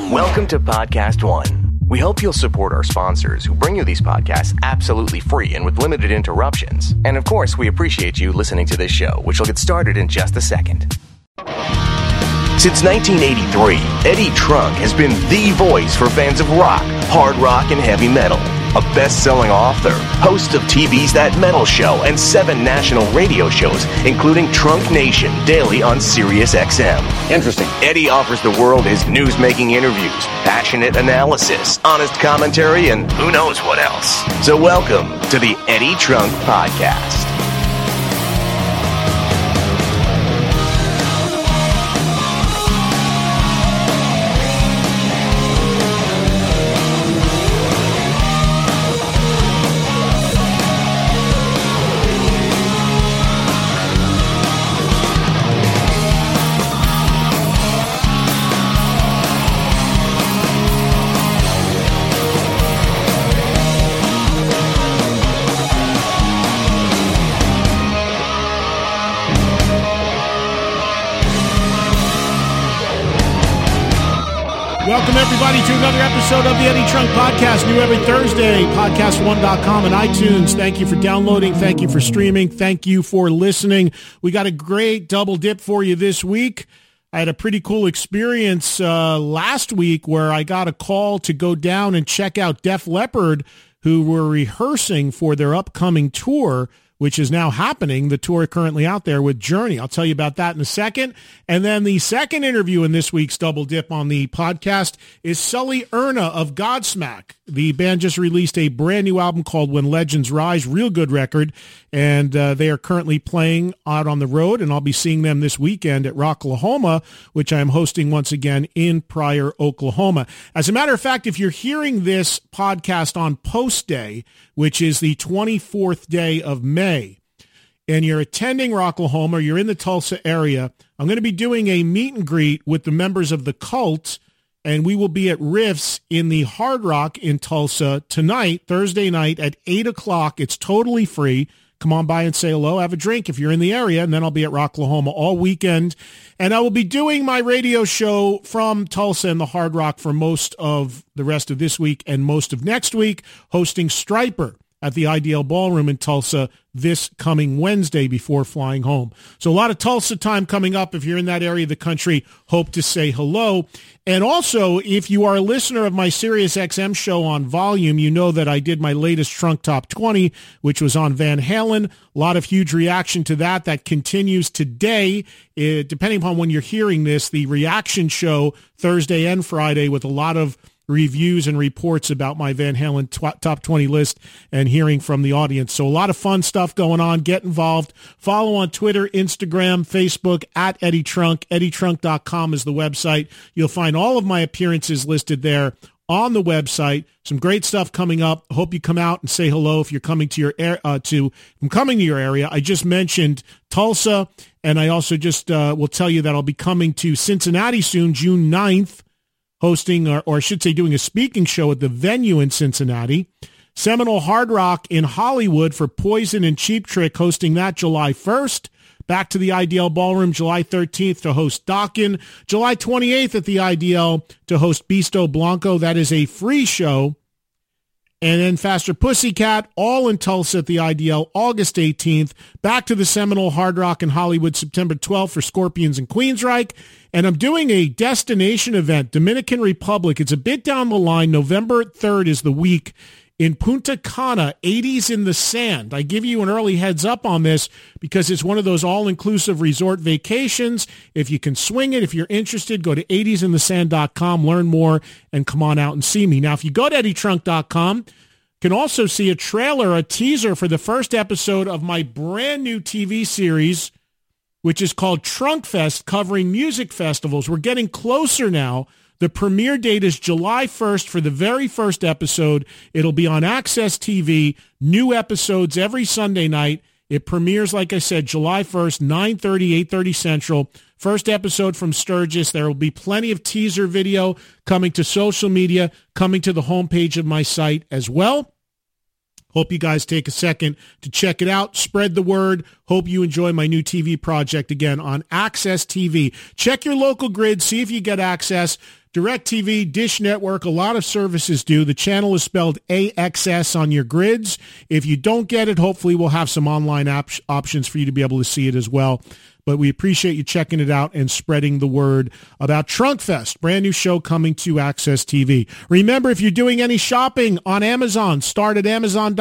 Welcome to Podcast One. We hope you'll support our sponsors who bring you these podcasts absolutely free and with limited interruptions. And of course, we appreciate you listening to this show, which will get started in just a second. Since 1983, Eddie Trunk has been the voice for fans of rock, hard rock, and heavy metal. A best-selling author, host of TV's That Metal Show and 7 national radio shows, including Trunk Nation daily on Sirius XM. Interesting. Eddie offers the world his news-making interviews, passionate analysis, honest commentary, and who knows what else. So welcome to the Eddie Trunk Podcast. Welcome, everybody, to another episode of the Eddie Trunk Podcast, new every Thursday, podcast1.com and iTunes. Thank you for downloading. Thank you for streaming. Thank you for listening. We got a great double dip for you this week. I had a pretty cool experience last week where I got a call to go down and check out Def Leppard, who were rehearsing for their upcoming tour, which is now happening, the tour currently out there with Journey. I'll tell you about that in a second. And then the second interview in this week's Double Dip on the podcast is Sully Erna of Godsmack. The band just released a brand new album called When Legends Rise, real good record, and they are currently playing out on the road, and I'll be seeing them this weekend at Rocklahoma, which I am hosting once again in Pryor, Oklahoma. As a matter of fact, if you're hearing this podcast on Post Day, which is the 24th day of May, and you're attending Rocklahoma, or you're in the Tulsa area, I'm going to be doing a meet and greet with the members of the Cult, and we will be at Riffs in the Hard Rock in Tulsa tonight, Thursday night at 8 o'clock. It's totally free. Come on by and say hello, have a drink if you're in the area, and then I'll be at Rocklahoma all weekend. And I will be doing my radio show from Tulsa and the Hard Rock for most of the rest of this week and most of next week, hosting Striper at the IDL Ballroom in Tulsa this coming Wednesday before flying home. So a lot of Tulsa time coming up. If you're in that area of the country, hope to say hello. And also, if you are a listener of my Sirius XM show on Volume, you know that I did my latest Trunk Top 20, which was on Van Halen. A lot of huge reaction to that. That continues today. Depending upon when you're hearing this, the reaction show Thursday and Friday with a lot of reviews and reports about my Van Halen top 20 list and hearing from the audience. So a lot of fun stuff going on. Get involved. Follow on Twitter, Instagram, Facebook at Eddie Trunk. EddieTrunk.com is the website. You'll find all of my appearances listed there on the website. Some great stuff coming up. Hope you come out and say hello if you're coming to your area. I just mentioned Tulsa, and I also just will tell you that I'll be coming to Cincinnati soon, June 9th. Hosting, or I should say doing a speaking show at the Venue in Cincinnati. Seminole Hard Rock in Hollywood for Poison and Cheap Trick, hosting that July 1st. Back to the IDL Ballroom July 13th to host Dokken. July 28th at the IDL to host Bisto Blanco. That is a free show. And then Faster Pussycat, all in Tulsa at the IDL, August 18th. Back to the Seminole Hard Rock in Hollywood, September 12th for Scorpions and Queensryche. And I'm doing a destination event, Dominican Republic. It's a bit down the line. November 3rd is the week in Punta Cana, 80s in the Sand. I give you an early heads up on this because it's one of those all-inclusive resort vacations. If you can swing it, if you're interested, go to 80sinthesand.com, learn more, and come on out and see me. Now, if you go to eddietrunk.com, you can also see a trailer, a teaser for the first episode of my brand new TV series, which is called Trunk Fest, covering music festivals. We're getting closer now. The premiere date is July 1st for the very first episode. It'll be on Access TV, new episodes every Sunday night. It premieres, like I said, July 1st, 9:30, 8:30 Central. First episode from Sturgis. There will be plenty of teaser video coming to social media, coming to the homepage of my site as well. Hope you guys take a second to check it out. Spread the word. Hope you enjoy my new TV project again on Access TV. Check your local grid. See if you get access. DirecTV, Dish Network, a lot of services do. The channel is spelled AXS on your grids. If you don't get it, hopefully we'll have some online options for you to be able to see it as well. But we appreciate you checking it out and spreading the word about Trunk Fest, brand new show coming to Access TV. Remember, if you're doing any shopping on Amazon, start at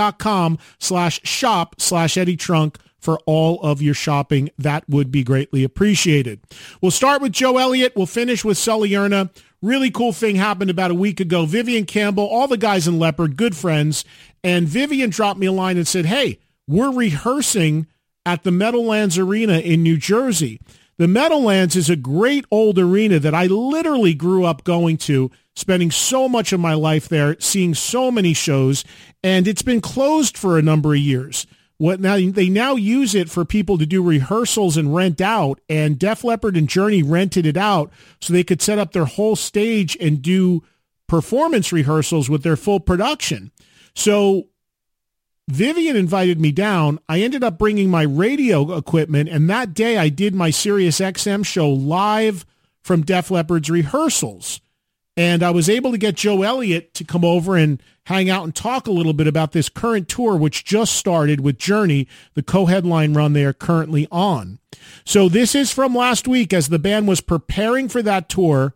amazon.com/shop/Eddie Trunk for all of your shopping. That would be greatly appreciated. We'll start with Joe Elliott. We'll finish with Sully Erna. Really cool thing happened about a week ago. Vivian Campbell, all the guys in Leopard, good friends, and Vivian dropped me a line and said, hey, we're rehearsing at the Meadowlands Arena in New Jersey. The Meadowlands is a great old arena that I literally grew up going to, spending so much of my life there, seeing so many shows, and it's been closed for a number of years. They now use it for people to do rehearsals and rent out, and Def Leppard and Journey rented it out so they could set up their whole stage and do performance rehearsals with their full production. So Vivian invited me down. I ended up bringing my radio equipment, and that day I did my Sirius XM show live from Def Leppard's rehearsals. And I was able to get Joe Elliott to come over and hang out and talk a little bit about this current tour, which just started with Journey, the co-headline run they are currently on. So this is from last week as the band was preparing for that tour,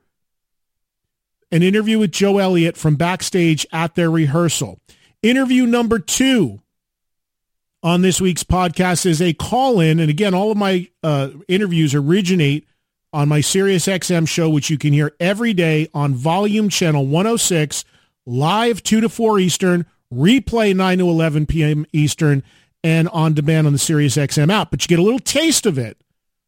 an interview with Joe Elliott from backstage at their rehearsal. Interview number 2 on this week's podcast is a call-in. And again, all of my interviews originate on my Sirius XM show, which you can hear every day on Volume Channel 106, live 2 to 4 Eastern, replay 9 to 11 p.m. Eastern, and on demand on the Sirius XM app. But you get a little taste of it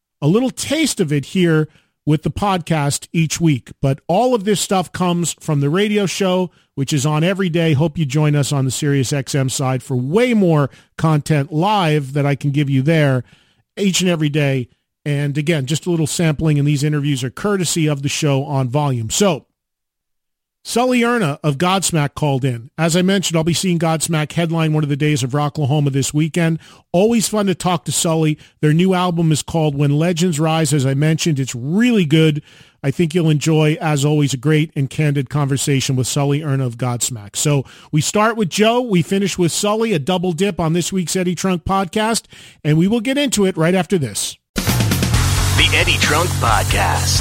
here with the podcast each week. But all of this stuff comes from the radio show, which is on every day. Hope you join us on the Sirius XM side for way more content live that I can give you there each and every day. And again, just a little sampling, and these interviews are courtesy of the show on Volume. So, Sully Erna of Godsmack called in. As I mentioned, I'll be seeing Godsmack headline one of the days of Rocklahoma this weekend. Always fun to talk to Sully. Their new album is called When Legends Rise. As I mentioned, it's really good. I think you'll enjoy, as always, a great and candid conversation with Sully Erna of Godsmack. So we start with Joe. We finish with Sully, a double dip on this week's Eddie Trunk podcast, and we will get into it right after this. The Eddie Trunk Podcast.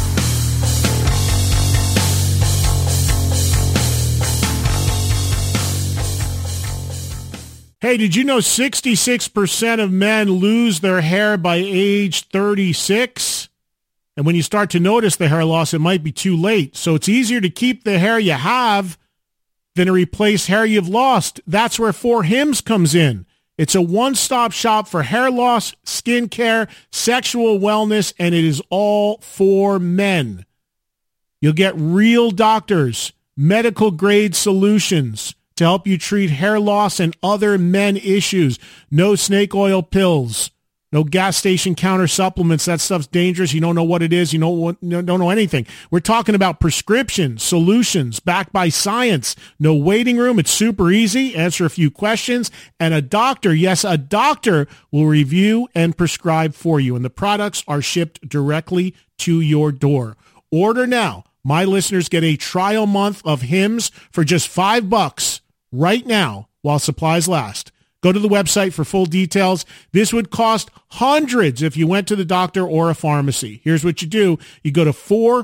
Hey, did you know 66% of men lose their hair by age 36? And when you start to notice the hair loss, it might be too late. So it's easier to keep the hair you have than to replace hair you've lost. That's where 4Hims comes in. It's a one-stop shop for hair loss, skin care, sexual wellness, and it is all for men. You'll get real doctors, medical-grade solutions to help you treat hair loss and other men issues. No snake oil pills, no gas station counter supplements. That stuff's dangerous. You don't know what it is. You don't know anything. We're talking about prescription solutions backed by science. No waiting room. It's super easy. Answer a few questions. And a doctor, yes, a doctor will review and prescribe for you. And the products are shipped directly to your door. Order now. My listeners get a trial month of Hims for just $5 right now while supplies last. Go to the website for full details. This would cost hundreds if you went to the doctor or a pharmacy. Here's what you do. You go to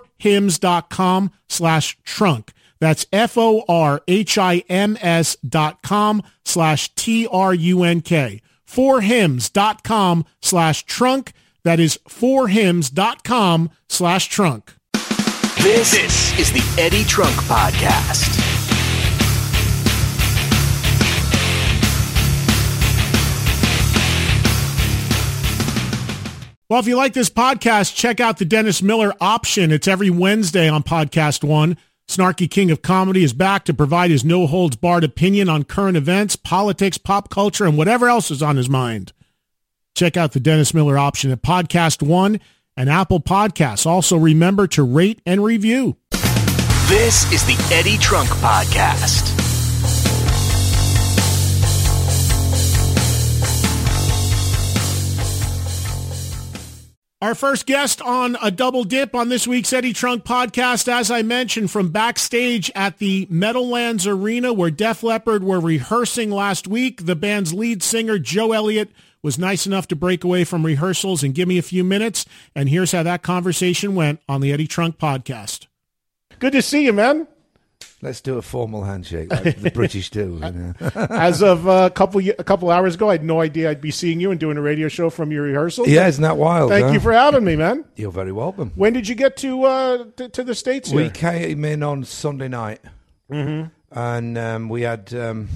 4hims.com/trunk. That's FORHIMS.com/TRUNK. 4hims.com/trunk. That is 4hims.com/trunk. This is the Eddie Trunk Podcast. Well, if you like this podcast, check out the Dennis Miller Option. It's every Wednesday on Podcast One. Snarky King of Comedy is back to provide his no-holds-barred opinion on current events, politics, pop culture, and whatever else is on his mind. Check out the Dennis Miller Option at Podcast One and Apple Podcasts. Also, remember to rate and review. This is the Eddie Trunk Podcast. Our first guest on a double dip on this week's Eddie Trunk podcast, as I mentioned, from backstage at the Meadowlands Arena where Def Leppard were rehearsing last week. The band's lead singer, Joe Elliott, was nice enough to break away from rehearsals and give me a few minutes. And here's how that conversation went on the Eddie Trunk podcast. Good to see you, man. Let's do a formal handshake like the British do. You know? As of a couple hours ago, I had no idea I'd be seeing you and doing a radio show from your rehearsals. Yeah, isn't that wild? Thank you for having me, man. You're very welcome. When did you get to the States here? We came in on Sunday night, and we had...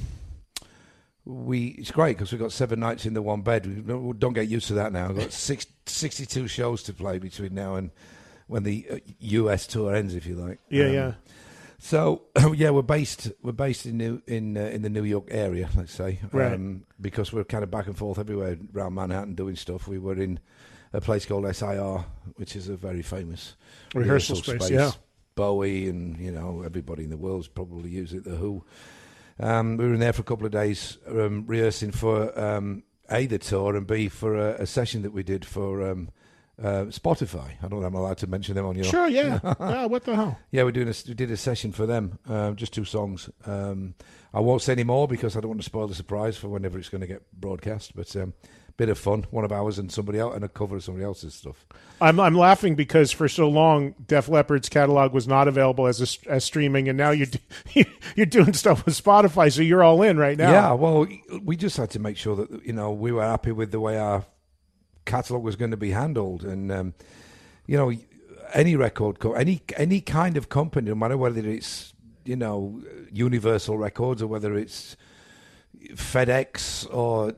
it's great because we've got 7 nights in the one bed. We don't get used to that now. We've got 62 shows to play between now and when the US tour ends, if you like. Yeah. So we're based in the New York area, let's say, right. Because we're kind of back and forth everywhere around Manhattan doing stuff. We were in a place called SIR, which is a very famous rehearsal space. Yeah, Bowie and everybody in the world's probably used it. The Who. We were in there for a couple of days rehearsing for A, the tour, and B, for a session that we did for Spotify. I don't know if I'm allowed to mention them on your... Sure, yeah. Yeah, what the hell? Yeah, we did a session for them, just 2 songs. I won't say any more because I don't want to spoil the surprise for whenever it's going to get broadcast, but bit of fun, one of ours and somebody else, and a cover of somebody else's stuff. I'm laughing because for so long Def Leppard's catalog was not available as streaming, and now you're doing stuff with Spotify, so you're all in right now. Yeah, well, we just had to make sure that we were happy with the way our catalog was going to be handled, and any record any kind of company, no matter whether it's Universal Records or whether it's FedEx or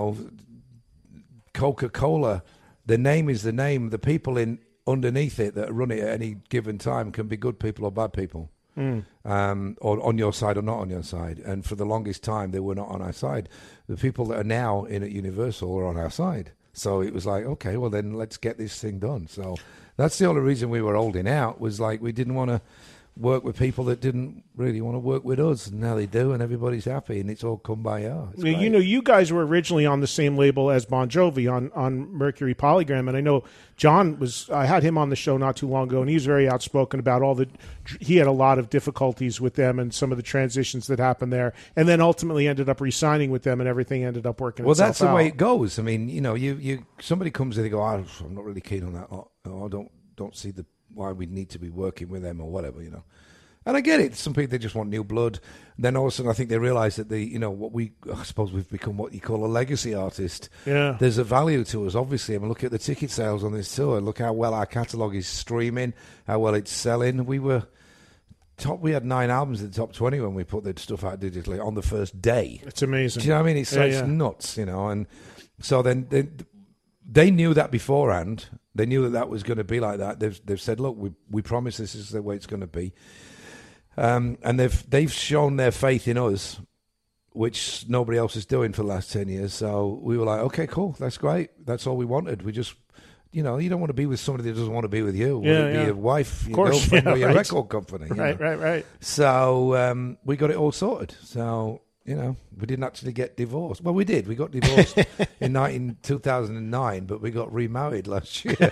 Coca-Cola, the name is the name. The people underneath it that run it at any given time can be good people or bad people, or on your side or not on your side. And for the longest time, they were not on our side. The people that are now in at Universal are on our side. So it was like, okay, well then let's get this thing done. So that's the only reason we were holding out, was like we didn't want to work with people that didn't really want to work with us, and now they do, and everybody's happy, and it's all come by ours. You guys were originally on the same label as Bon Jovi on Mercury Polygram, and I know I had him on the show not too long ago, and he was very outspoken about he had a lot of difficulties with them and some of the transitions that happened there, and then ultimately ended up re-signing with them, and everything ended up working itself out. Well, that's the way it goes. I mean, you somebody comes in and go, I'm not really keen on that, I don't see why we need to be working with them or whatever, And I get it. Some people, they just want new blood. Then all of a sudden, I think they realise that I suppose we've become what you call a legacy artist. Yeah. There's a value to us, obviously. I mean, look at the ticket sales on this tour. Look how well our catalogue is streaming, how well it's selling. We had 9 albums in the top 20 when we put the stuff out digitally on the first day. It's amazing. Do you know what I mean? It's nuts, And so then they knew that beforehand. They knew that was going to be like that. They've said, look, we promise this is the way it's going to be. And they've shown their faith in us, which nobody else is doing for the last 10 years. So we were like, okay, cool, that's great. That's all we wanted. We just, you don't want to be with somebody that doesn't want to be with you. Yeah, Whether it be your wife, your girlfriend, or your record company. Right. So we got it all sorted. So, we didn't actually get divorced. Well, we did. We got divorced in 2009, but we got remarried last year.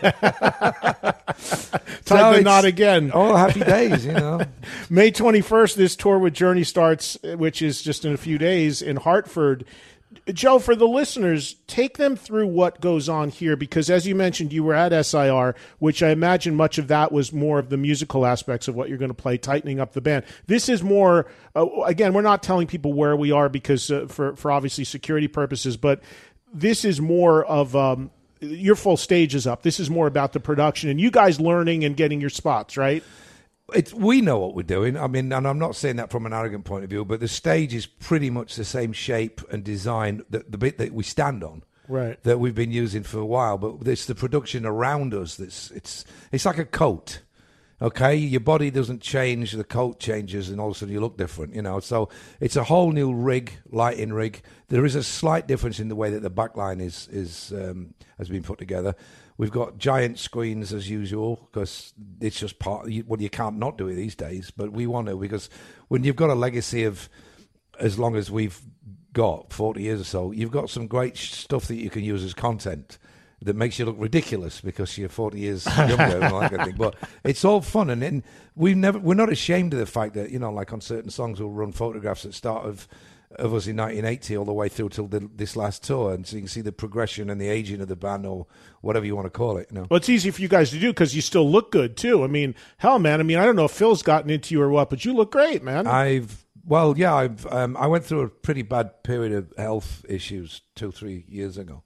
Time to not again. All happy days, May 21st, this tour with Journey starts, which is just in a few days in Hartford. Joe, for the listeners, take them through what goes on here, because as you mentioned, you were at SIR, which I imagine much of that was more of the musical aspects of what you're going to play, tightening up the band. This is more, again, we're not telling people where we are because for obviously security purposes, but this is more of your full stage is up. This is more about the production and you guys learning and getting your spots, right? We know what we're doing. I mean, and I'm not saying that from an arrogant point of view, but the stage is pretty much the same shape and design, the bit that we stand on, right, that we've been using for a while. But it's the production around us it's like a coat. Okay, your body doesn't change, the coat changes, and all of a sudden you look different. So it's a whole new lighting rig. There is a slight difference in the way that the backline has been put together. We've got giant screens as usual because it's just you can't not do it these days, but we want to, because when you've got a legacy of as long as we've got, 40 years or so, you've got some great stuff that you can use as content. that makes you look ridiculous because you're 40 years younger and all that kind of thing. But it's all fun, and we're not ashamed of the fact that, you know, like on certain songs we'll run photographs at the start of us in 1980 all the way through till this last tour, and so you can see the progression and the aging of the band, or whatever you want to call it. You know? Well, it's easy for you guys to do because you still look good too. I mean, hell, man. I mean, I don't know if Phil's gotten into you or what, but you look great, man. I went through a pretty bad period of health issues 2-3 years ago.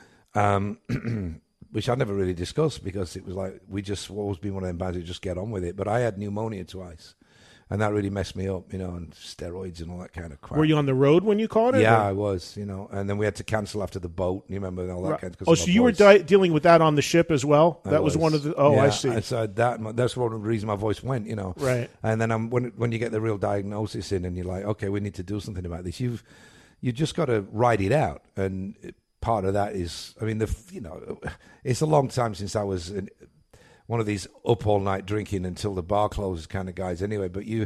Which I never really discussed because it was like we just always been one of them bands who just get on with it. But I had pneumonia twice, and that really messed me up, you know, and steroids and all that kind of crap. Were you on the road when you caught it? Yeah, or? I was, you know, and then we had to cancel after the boat. You remember all that Right. kind of. Oh, so you were dealing with that on the ship as well? That was one of the. Oh, yeah, I see. And so that's one of the reasons my voice went, you know. Right. And then when you get the real diagnosis in, and you're like, okay, we need to do something about this. You just got to ride it out, and part of that is, I mean, it's a long time since I was one of these up all night drinking until the bar closes kind of guys. Anyway, but you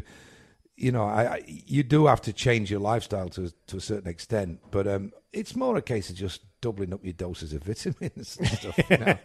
do have to change your lifestyle to a certain extent. But it's more a case of just doubling up your doses of vitamins and stuff, you know?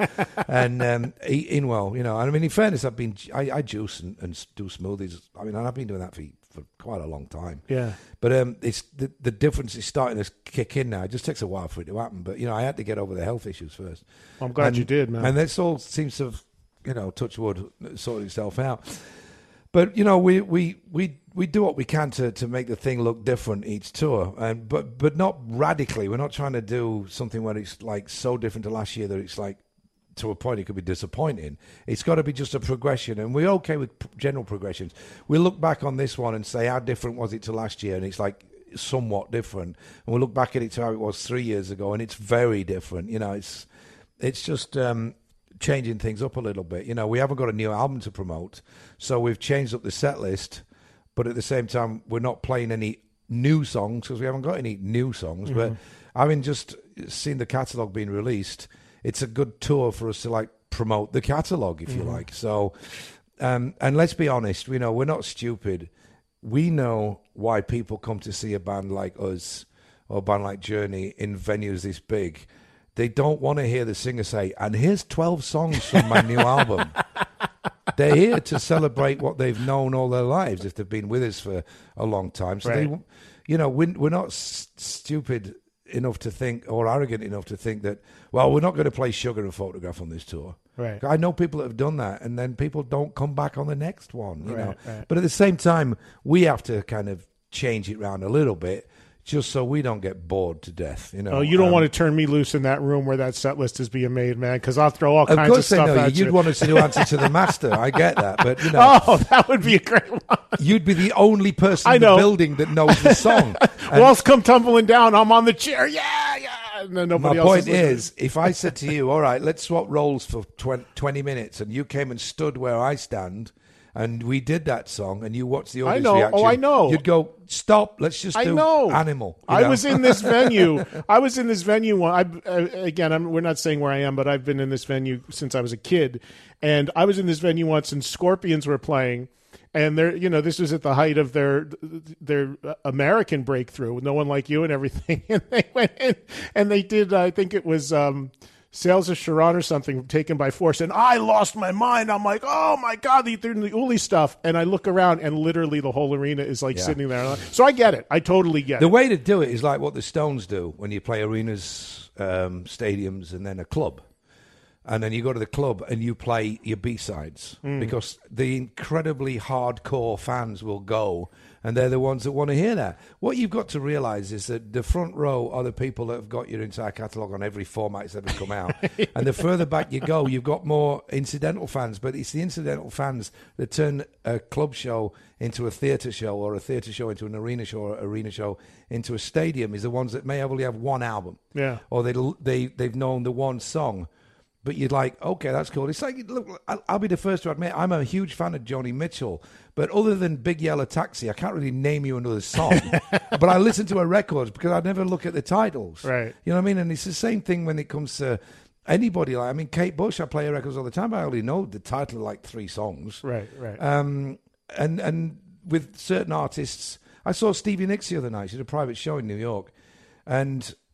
And eating well, you know. And I mean, in fairness, I juice and do smoothies. I mean, and I've been doing that for quite a long time. Yeah. But it's the difference is starting to kick in now. It just takes a while for it to happen. But, you know, I had to get over the health issues first. Well, I'm glad you did, man. And this all seems to have, you know, touch wood, sorted itself out. But, you know, we do what we can to make the thing look different each tour, but not radically. We're not trying to do something where it's like so different to last year that it's like, to a point it could be disappointing. It's got to be just a progression, and we're okay with general progressions. We look back on this one and say, how different was it to last year? And it's like somewhat different. And we look back at it to how it was 3 years ago, and it's very different. You know, it's just changing things up a little bit. You know, we haven't got a new album to promote, so we've changed up the set list, but at the same time, we're not playing any new songs because we haven't got any new songs. Mm-hmm. But having just seen the catalogue being released, it's a good tour for us to like promote the catalogue, if you like. So, and let's be honest, you know, we're not stupid. We know why people come to see a band like us or a band like Journey in venues this big. They don't want to hear the singer say, and here's 12 songs from my new album. They're here to celebrate what they've known all their lives if they've been with us for a long time. So, right. we're not stupid enough to think, or arrogant enough to think that, well, we're not going to play Sugar and Photograph on this tour. Right. I know people that have done that, and then people don't come back on the next one. You know? Right. But at the same time, we have to kind of change it around a little bit, just so we don't get bored to death. You know. Oh, you don't want to turn me loose in that room where that set list is being made, man, because I'll throw all kinds of stuff at you. You'd want us to do Answer to the Master. I get that, but you know. Oh, that would be a great one. You'd be the only person in the building that knows the song. Walls come tumbling down. I'm on the chair. Yeah. And then nobody else. My point is, if I said to you, all right, let's swap roles for 20 minutes, and you came and stood where I stand, and we did that song, and you watched the audience reaction. Oh, I know. You'd go, stop, let's just do Animal. I was in this venue. We're not saying where I am, but I've been in this venue since I was a kid. And I was in this venue once, and Scorpions were playing. And this was at the height of their American breakthrough, No One Like You and everything. And they went in and they did, I think it was Sales of Sharon or something, Taken by Force. And I lost my mind. I'm like, oh my God, they're doing the Uli stuff. And I look around and literally the whole arena is like sitting there. So I get it. I totally get it. The way to do it is like what the Stones do when you play arenas, stadiums, and then a club. And then you go to the club and you play your B-sides because the incredibly hardcore fans will go, and they're the ones that want to hear that. What you've got to realize is that the front row are the people that have got your entire catalogue on every format that's ever come out. And the further back you go, you've got more incidental fans, but it's the incidental fans that turn a club show into a theatre show, or a theatre show into an arena show, or arena show into a stadium, is the ones that may only have one album. Yeah. Or they've known the one song. But you're like, okay, that's cool. It's like, look, I'll be the first to admit, I'm a huge fan of Joni Mitchell. But other than Big Yellow Taxi, I can't really name you another song. But I listen to her records because I never look at the titles. Right. You know what I mean? And it's the same thing when it comes to anybody. Like, I mean, Kate Bush, I play her records all the time, but I only know the title of like 3 songs. Right. And with certain artists, I saw Stevie Nicks the other night. She did a private show in New York. And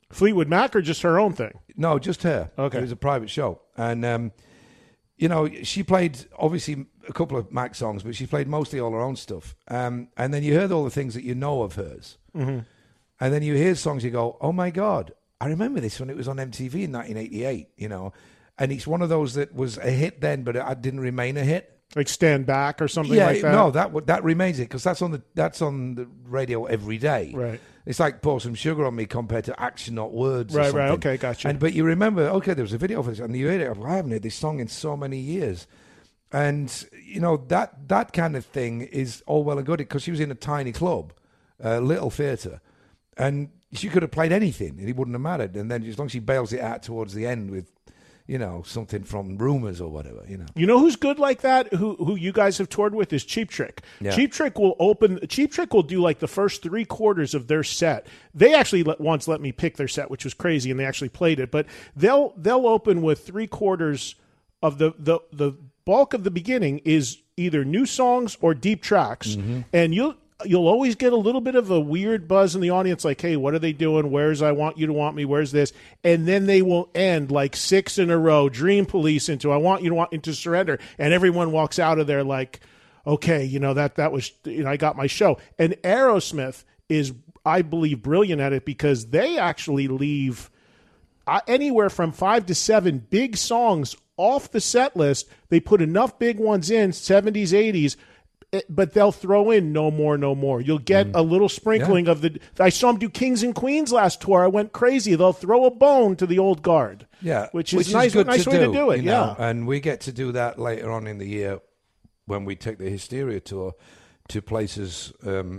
Fleetwood Mac or just her own thing? No, just her. Okay. It was a private show. And, she played, obviously, a couple of Mac songs, but she played mostly all her own stuff. And then you heard all the things that you know of hers. Mm-hmm. And then you hear songs, you go, oh, my God, I remember this when it was on MTV in 1988, And it's one of those that was a hit then, but it didn't remain a hit. Like Stand Back or something like that? No, that remains it, because that's on the radio every day. Right. It's like Pour Some Sugar on Me compared to Action Not Words. Right, okay, gotcha. But you remember, okay, there was a video for this, and you heard it. I haven't heard this song in so many years. And, that kind of thing is all well and good, because she was in a tiny club, a little theatre, and she could have played anything, and it wouldn't have mattered. And then as long as she bails it out towards the end with, something from Rumors or whatever, You know who's good like that? Who you guys have toured with is Cheap Trick. Yeah. Cheap Trick will do like the first 3/4 of their set. They actually once let me pick their set, which was crazy, and they actually played it. But they'll open with 3/4 of the bulk of the beginning is either new songs or deep tracks, and you'll always get a little bit of a weird buzz in the audience, like, hey, what are they doing? Where's I Want You to Want Me? Where's this? And then they will end like 6 in a row, Dream Police into I Want You to Want Me to Surrender. And everyone walks out of there like, okay, that was, I got my show. And Aerosmith is, I believe, brilliant at it, because they actually leave anywhere from 5 to 7 big songs off the set list. They put enough big ones in, 70s, 80s, but they'll throw in No More, No More. You'll get a little sprinkling of the... I saw them do Kings and Queens last tour. I went crazy. They'll throw a bone to the old guard. Yeah. Which is nice way to do it, yeah. And we get to do that later on in the year when we take the Hysteria tour to places,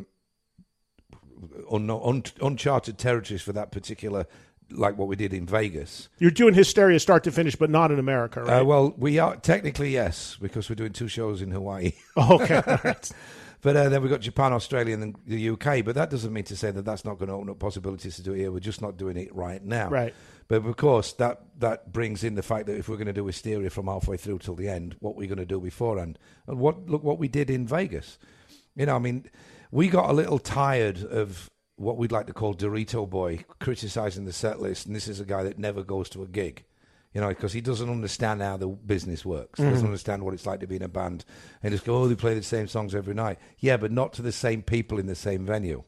uncharted territories for that particular... like what we did in Vegas. You're doing Hysteria start to finish, but not in America, right? Well, we are technically, yes, because we're doing 2 shows in Hawaii. Okay. But then we've got Japan, Australia, and then the UK. But that doesn't mean to say that that's not going to open up possibilities to do it here. We're just not doing it right now. Right. But, of course, that brings in the fact that if we're going to do Hysteria from halfway through till the end, what we're going to do beforehand. And look what we did in Vegas. We got a little tired of what we'd like to call Dorito Boy criticizing the set list, and this is a guy that never goes to a gig, because he doesn't understand how the business works. Doesn't understand what it's like to be in a band, and just go, they play the same songs every night. Yeah, but not to the same people in the same venue.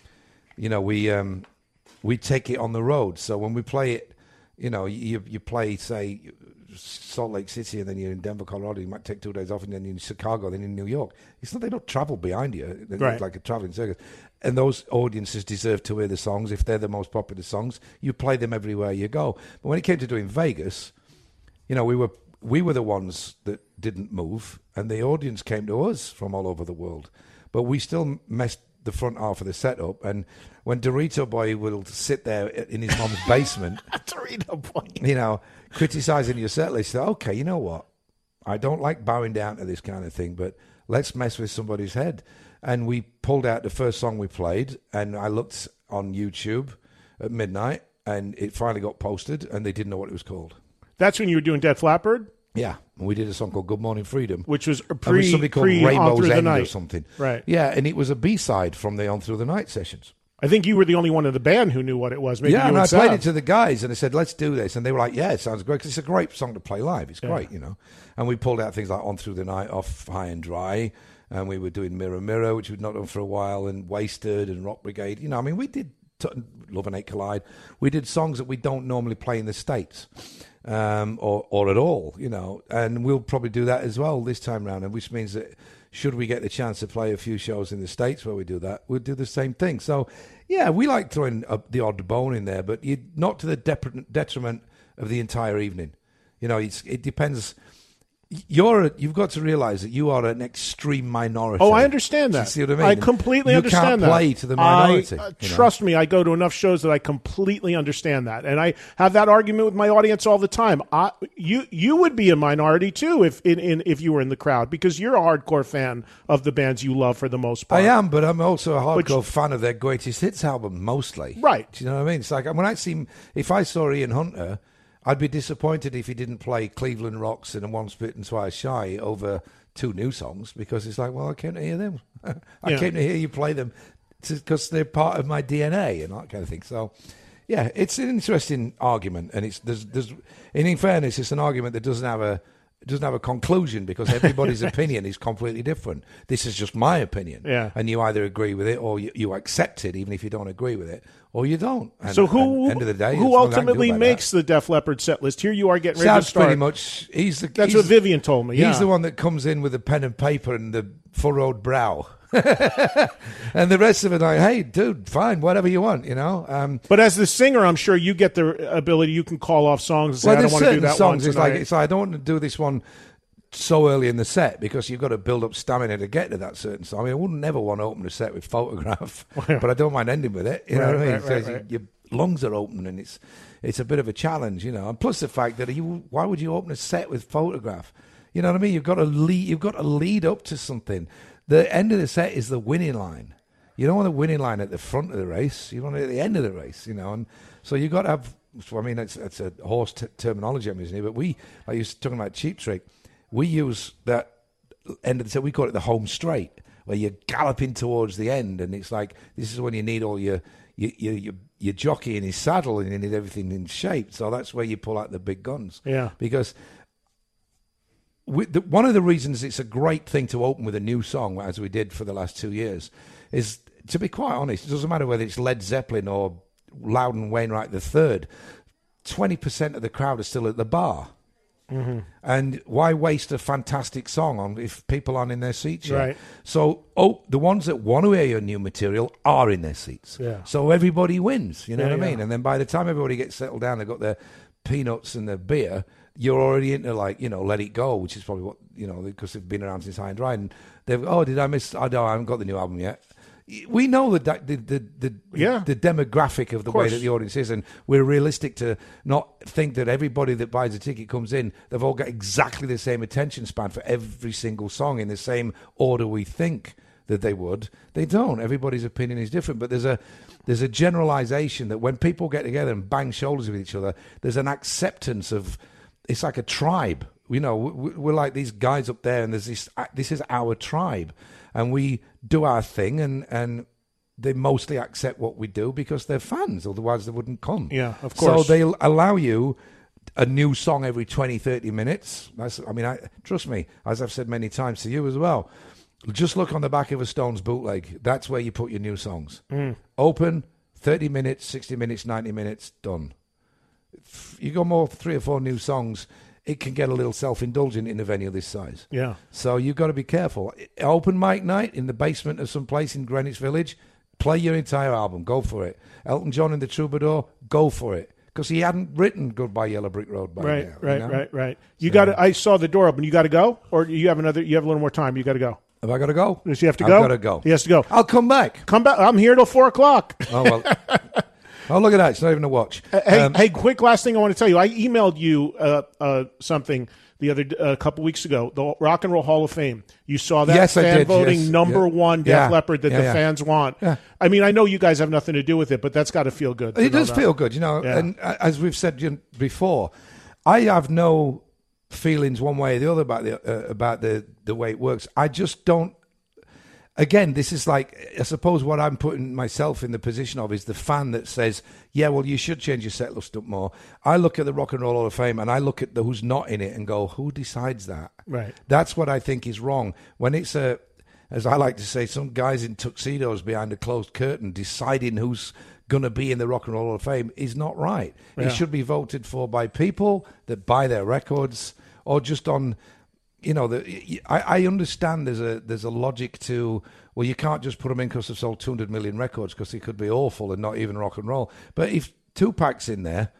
We take it on the road, so when we play it, you play, say, Salt Lake City, and then you're in Denver, Colorado. You might take 2 days off, and then you're in Chicago, then in New York. It's not they don't travel behind you, right, like a traveling circus. And those audiences deserve to hear the songs. If they're the most popular songs, you play them everywhere you go. But when it came to doing Vegas, we were the ones that didn't move, and the audience came to us from all over the world. But we still messed the front half of the setup, and when Dorito Boy will sit there in his mom's basement, Dorito Boy, criticizing your set list, okay, you know what? I don't like bowing down to this kind of thing, but let's mess with somebody's head. And we pulled out the first song we played, and I looked on YouTube at midnight, and it finally got posted, and they didn't know what it was called. That's when you were doing Dead Flatbird? Yeah, and we did a song called Good Morning Freedom. Which was somebody called Rainbow's End or something. Right. Yeah, and it was a B-side from the On Through the Night sessions. I think you were the only one in the band who knew what it was. Maybe yeah, you and I Sal. played it to the guys, and I said, let's do this. And they were like, yeah, it sounds great, because it's a great song to play live. It's great, And we pulled out things like On Through the Night off High and Dry, and we were doing Mirror Mirror, which we'd not done for a while, and Wasted and Rock Brigade. We did Love and Hate Collide. We did songs that we don't normally play in the States, or at all, and we'll probably do that as well this time round, which means that should we get the chance to play a few shows in the States where we do that, we'll do the same thing. So, yeah, we like throwing the odd bone in there, but not to the detriment of the entire evening. It depends. You've got to realize that you are an extreme minority. Oh, I understand that. You see what I mean? I completely understand that. You can't play to the minority. Trust me, I go to enough shows that I completely understand that. And I have that argument with my audience all the time. You would be a minority, too, if you were in the crowd, because you're a hardcore fan of the bands you love for the most part. I am, but I'm also a hardcore fan of their greatest hits album, mostly. Right. Do you know what I mean? It's like when if I saw Ian Hunter, I'd be disappointed if he didn't play Cleveland Rocks and Once Bitten, Twice Shy over 2 new songs, because it's like, well, I came to hear them. I came to hear you play them because they're part of my DNA and that kind of thing. So, Yeah, it's an interesting argument, and in fairness, it's an argument that doesn't have a conclusion because everybody's opinion is completely different. This is just my opinion, and you either agree with it or you accept it, even if you don't agree with it, or you don't. And, so who end of the day, who ultimately makes the Def Leppard set list? Here you are getting ready to start. Pretty much. That's what Vivian told me. He's the one that comes in with a pen and paper and the furrowed brow. And the rest of it, like, hey, dude, fine, whatever you want, you know. But as the singer, I'm sure you get the ability. You can call off songs and say, I don't want to do that songs, one tonight. It's like I don't want to do this one so early in the set because you've got to build up stamina to get to that certain song. I mean, I wouldn't never want to open a set with Photograph, but I don't mind ending with it. You know what I mean? Right. Your lungs are open, and it's a bit of a challenge, you know. And plus the fact that why would you open a set with Photograph? You know what I mean? You've got to lead up to something. The end of the set is the winning line. You don't want the winning line at the front of the race. You want it at the end of the race, you know. And so you've got to have. So I mean, it's a horse terminology I'm using here, but like you were talking about Cheap Trick, we use that end of the set. We call it the home straight, where you're galloping towards the end, and it's like this is when you need all your jockey in his saddle, and you need everything in shape. So that's where you pull out the big guns. Yeah, because. One of the reasons it's a great thing to open with a new song, as we did for the last 2 years, is, to be quite honest, it doesn't matter whether it's Led Zeppelin or Loudon Wainwright III, 20% of the crowd are still at the bar. Mm-hmm. And why waste a fantastic song on if people aren't in their seats yet? Right. So the ones that want to hear your new material are in their seats. Yeah. So everybody wins, you know what I mean? And then by the time everybody gets settled down, they've got their peanuts and their beer, you're already into, like, you know, Let It Go, which is probably what, you know, because they've been around since High and Dry, and they've, did I miss, I haven't got the new album yet. We know the demographic of the way that the audience is, and we're realistic to not think that everybody that buys a ticket comes in, they've all got exactly the same attention span for every single song in the same order we think that they would. They don't. Everybody's opinion is different, but there's a generalization that when people get together and bang shoulders with each other, there's an acceptance of. It's like a tribe, you know. We're like these guys up there, and there's this is our tribe, and we do our thing, and they mostly accept what we do because they're fans. Otherwise, they wouldn't come. Yeah, of course. So they'll allow you a new song every 20, 30 minutes. Trust me, as I've said many times to you as well. Just look on the back of a Stones bootleg. That's where you put your new songs. Open 30 minutes, 60 minutes, 90 minutes, done. You go more 3 or 4 new songs, it can get a little self-indulgent in a venue this size. Yeah. So you've got to be careful. Open mic night in the basement of some place in Greenwich Village, play your entire album, go for it. Elton John and the Troubadour, go for it. Because he hadn't written Goodbye Yellow Brick Road by now. Right. You got to. I saw the door open. You got to go, or you have another. You have a little more time. You got to go. Have I got to go? Does he have to go? I've got to go. He has to go. I'll come back. Come back. I'm here till 4:00. Oh well. Oh, look at that. It's not even a watch. Hey, quick last thing I want to tell you. I emailed you something a couple weeks ago, the Rock and Roll Hall of Fame. You saw that? Yes, fan I did. voting yes. number one Def Leppard that the fans want. Yeah. I mean, I know you guys have nothing to do with it, but that's got to feel good. It does feel good, you know. Yeah. And as we've said before, I have no feelings one way or the other about the way it works. I just don't. Again, this is like, I suppose what I'm putting myself in the position of is the fan that says, yeah, well, you should change your set list up more. I look at the Rock and Roll Hall of Fame and I look at who's not in it and go, who decides that? Right. That's what I think is wrong. When it's as I like to say, some guys in tuxedos behind a closed curtain deciding who's going to be in the Rock and Roll Hall of Fame is not right. Yeah. It should be voted for by people that buy their records or just on... You know, I understand there's a logic to, well, you can't just put them in because they've sold 200 million records because they could be awful and not even rock and roll. But if Tupac's in there,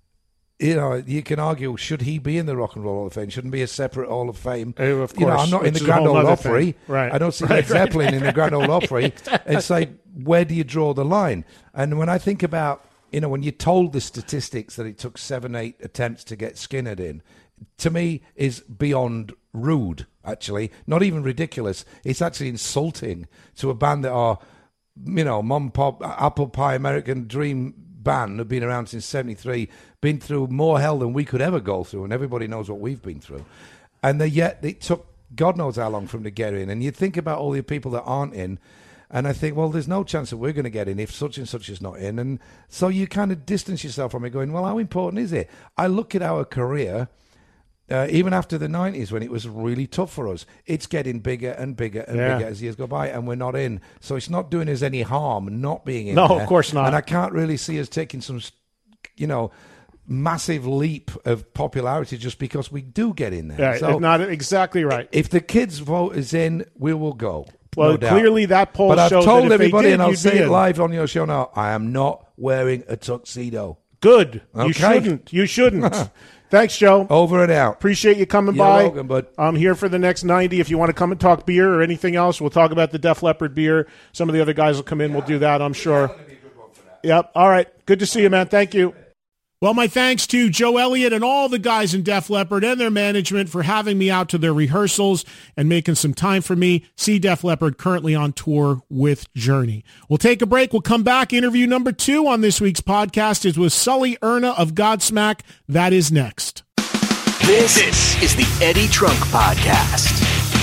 you know, you can argue, should he be in the Rock and Roll Hall of Fame? Shouldn't be a separate Hall of Fame. Of course. You know, I'm not in the Grand Ole Opry. Right. I don't see Led Zeppelin in the Grand Ole Opry. Exactly. It's like, where do you draw the line? And when I think about, you know, when you told the statistics that it took 7-8 attempts to get Skynyrd in, to me is beyond rude, actually. Not even ridiculous. It's actually insulting to a band that are, you know, mom, pop, apple pie, American dream band have been around since 73, been through more hell than we could ever go through, and everybody knows what we've been through. And yet it took God knows how long for them to get in. And you think about all the people that aren't in, And I think, well, there's no chance that we're going to get in if such and such is not in. And so you kind of distance yourself from it going, well, how important is it? I look at our career, even after the 90s when it was really tough for us. It's getting bigger and bigger and bigger as years go by, and we're not in. So it's not doing us any harm not being in there. No, of course not. And I can't really see us taking some, massive leap of popularity just because we do get in there. Yeah, so not exactly right. If the kids' vote is in, we will go. Well, no doubt. Clearly that poll but shows I've told that if everybody, they did, and I'll you'd say be it in. live on your show now, I am not wearing a tuxedo. Good. Okay. You shouldn't. You shouldn't. Thanks, Joe. Over and out. Appreciate you coming You're by. welcome, bud. I'm here for the next 90. If you want to come and talk beer or anything else, we'll talk about the Def Leppard beer. Some of the other guys will come in. We'll do that, I'm sure. Yep. All right. Good to see you, man. Thank you. Well, my thanks to Joe Elliott and all the guys in Def Leppard and their management for having me out to their rehearsals and making some time for me. See Def Leppard currently on tour with Journey. We'll take a break. We'll come back. Interview number 2 on this week's podcast is with Sully Erna of Godsmack. That is next. This is the Eddie Trunk Podcast.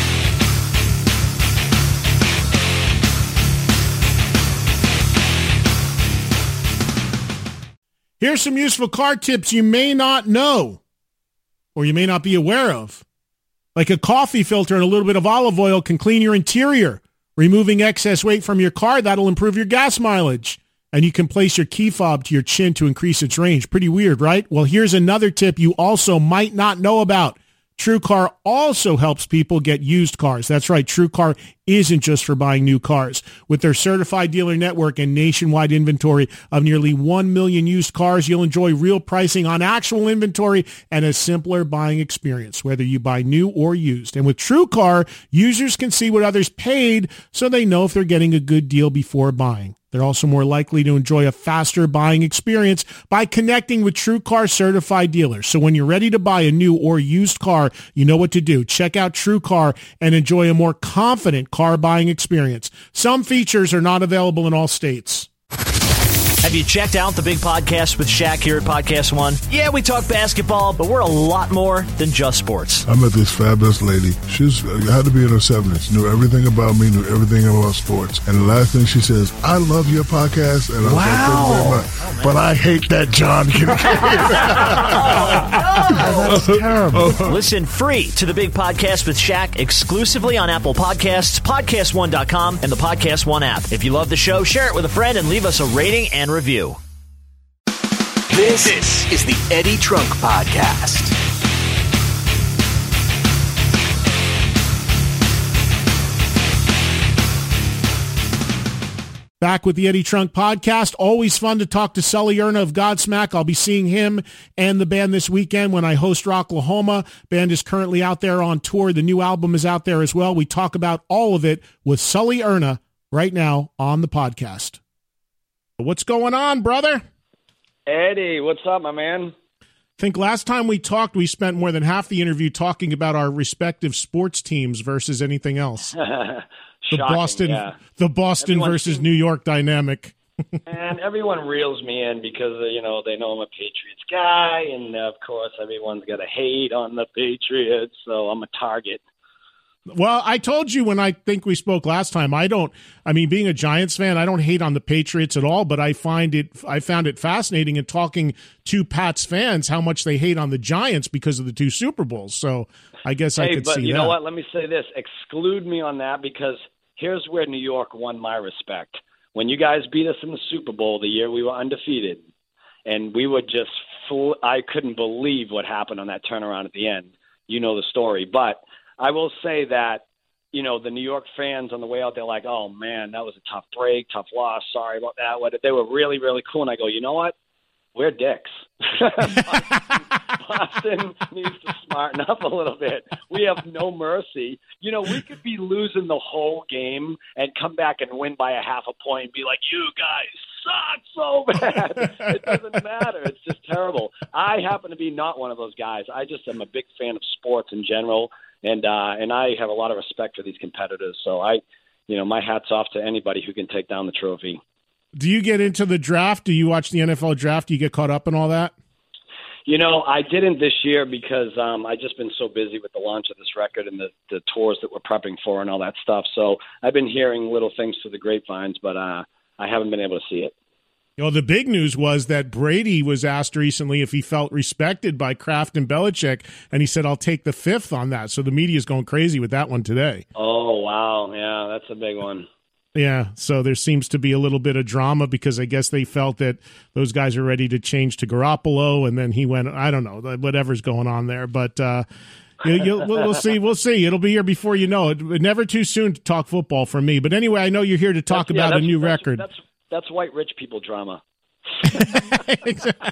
Here's some useful car tips you may not know or you may not be aware of. Like a coffee filter and a little bit of olive oil can clean your interior. Removing excess weight from your car, that'll improve your gas mileage. And you can place your key fob to your chin to increase its range. Pretty weird, right? Well, here's another tip you also might not know about. TrueCar also helps people get used cars. That's right, TrueCar isn't just for buying new cars. With their certified dealer network and nationwide inventory of nearly 1 million used cars, you'll enjoy real pricing on actual inventory and a simpler buying experience, whether you buy new or used. And with TrueCar, users can see what others paid so they know if they're getting a good deal before buying. They're also more likely to enjoy a faster buying experience by connecting with TrueCar certified dealers. So when you're ready to buy a new or used car, you know what to do. Check out TrueCar and enjoy a more confident car buying experience. Some features are not available in all states. Have you checked out the big podcast with Shaq here at Podcast One? Yeah, we talk basketball, but we're a lot more than just sports. I met this fabulous lady. She had to be in her 70s, knew everything about me, knew everything about sports. And the last thing she says, I love your podcast. And I was like, thank you very much. Oh, but I hate that John Kincaid. That's terrible. Listen free to the big podcast with Shaq exclusively on Apple Podcasts, PodcastOne.com, and the Podcast One app. If you love the show, share it with a friend and leave us a rating and review. This is the Eddie Trunk Podcast. Back with the Eddie Trunk Podcast. Always fun to talk to Sully Erna of Godsmack. I'll be seeing him and the band this weekend when I host Rocklahoma. Band is currently out there on tour. The new album is out there as well. We talk about all of it with Sully Erna right now on the podcast. What's going on, brother? Eddie, what's up, my man? I think last time we talked, we spent more than half the interview talking about our respective sports teams versus anything else. Shocking, the Boston versus New York dynamic. And everyone reels me in because, they know I'm a Patriots guy, and, of course, everyone's got to hate on the Patriots, so I'm a target. Well, I told you when I think we spoke last time, being a Giants fan, I don't hate on the Patriots at all, but I found it fascinating in talking to Pats fans how much they hate on the Giants because of the 2 Super Bowls. So I guess I could see that. But you know what? Let me say this. Exclude me on that because here's where New York won my respect. When you guys beat us in the Super Bowl the year we were undefeated, and we were just I couldn't believe what happened on that turnaround at the end. You know the story. But I will say that, the New York fans on the way out, they're like, oh, man, that was a tough break, tough loss. Sorry about that. They were really, really cool. And I go, you know what? We're dicks. Boston needs to smarten up a little bit. We have no mercy. We could be losing the whole game and come back and win by a half a point and be like, you guys suck so bad. It doesn't matter. It's just terrible. I happen to be not one of those guys. I just am a big fan of sports in general. And I have a lot of respect for these competitors. So my hat's off to anybody who can take down the trophy. Do you get into the draft? Do you watch the NFL draft? Do you get caught up in all that? You know, I didn't this year because I've just been so busy with the launch of this record and the tours that we're prepping for and all that stuff. So I've been hearing little things through the grapevines, but I haven't been able to see it. You know, the big news was that Brady was asked recently if he felt respected by Kraft and Belichick, and he said, I'll take the fifth on that. So the media's going crazy with that one today. Oh, wow. Yeah, that's a big one. Yeah, so there seems to be a little bit of drama because I guess they felt that those guys are ready to change to Garoppolo, and then he went, I don't know, whatever's going on there. But we'll see. We'll see. It'll be here before you know it. Never too soon to talk football for me. But anyway, I know you're here to talk about a new record. That's white rich people drama. Exactly.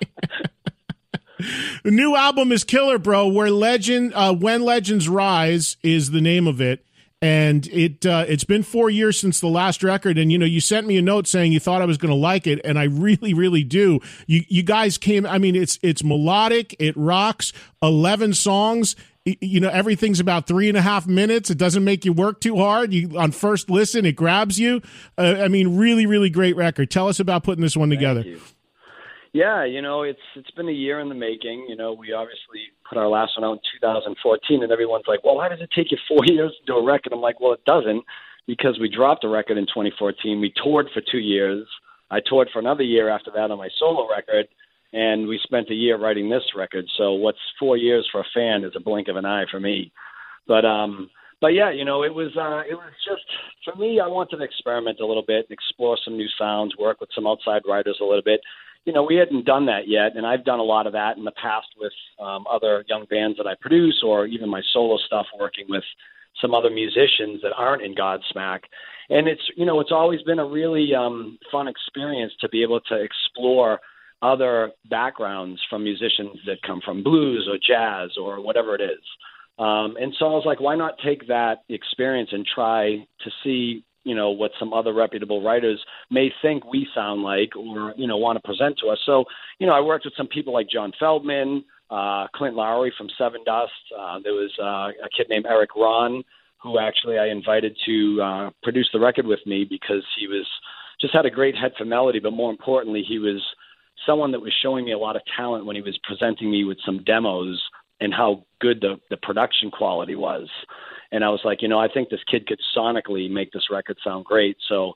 The new album is killer, bro. When Legends Rise is the name of it. And it's been 4 years since the last record, and you sent me a note saying you thought I was going to like it, and I really, really do. You guys came. I mean, it's melodic, it rocks. 11 songs. Everything's about 3.5 minutes. It doesn't make you work too hard. On first listen, it grabs you. I mean, really, really great record. Tell us about putting this one together. Thank you. Yeah, it's been a year in the making. We obviously put our last one out in 2014, and everyone's like, well, why does it take you 4 years to do a record? I'm like, well, it doesn't, because we dropped a record in 2014. We toured for 2 years. I toured for another year after that on my solo record, and we spent a year writing this record. So what's 4 years for a fan is a blink of an eye for me. But yeah, it was just, for me, I wanted to experiment a little bit, explore some new sounds, work with some outside writers a little bit. We hadn't done that yet, and I've done a lot of that in the past with other young bands that I produce, or even my solo stuff, working with some other musicians that aren't in Godsmack. And it's always been a really fun experience to be able to explore other backgrounds from musicians that come from blues or jazz or whatever it is. And so I was like, why not take that experience and try to see what some other reputable writers may think we sound like, or, want to present to us. So, I worked with some people like John Feldman, Clint Lowry from Seven Dust. There was a kid named Eric Ron, who actually I invited to produce the record with me, because he just had a great head for melody, but more importantly, he was someone that was showing me a lot of talent when he was presenting me with some demos and how good the production quality was. And I was like, I think this kid could sonically make this record sound great. So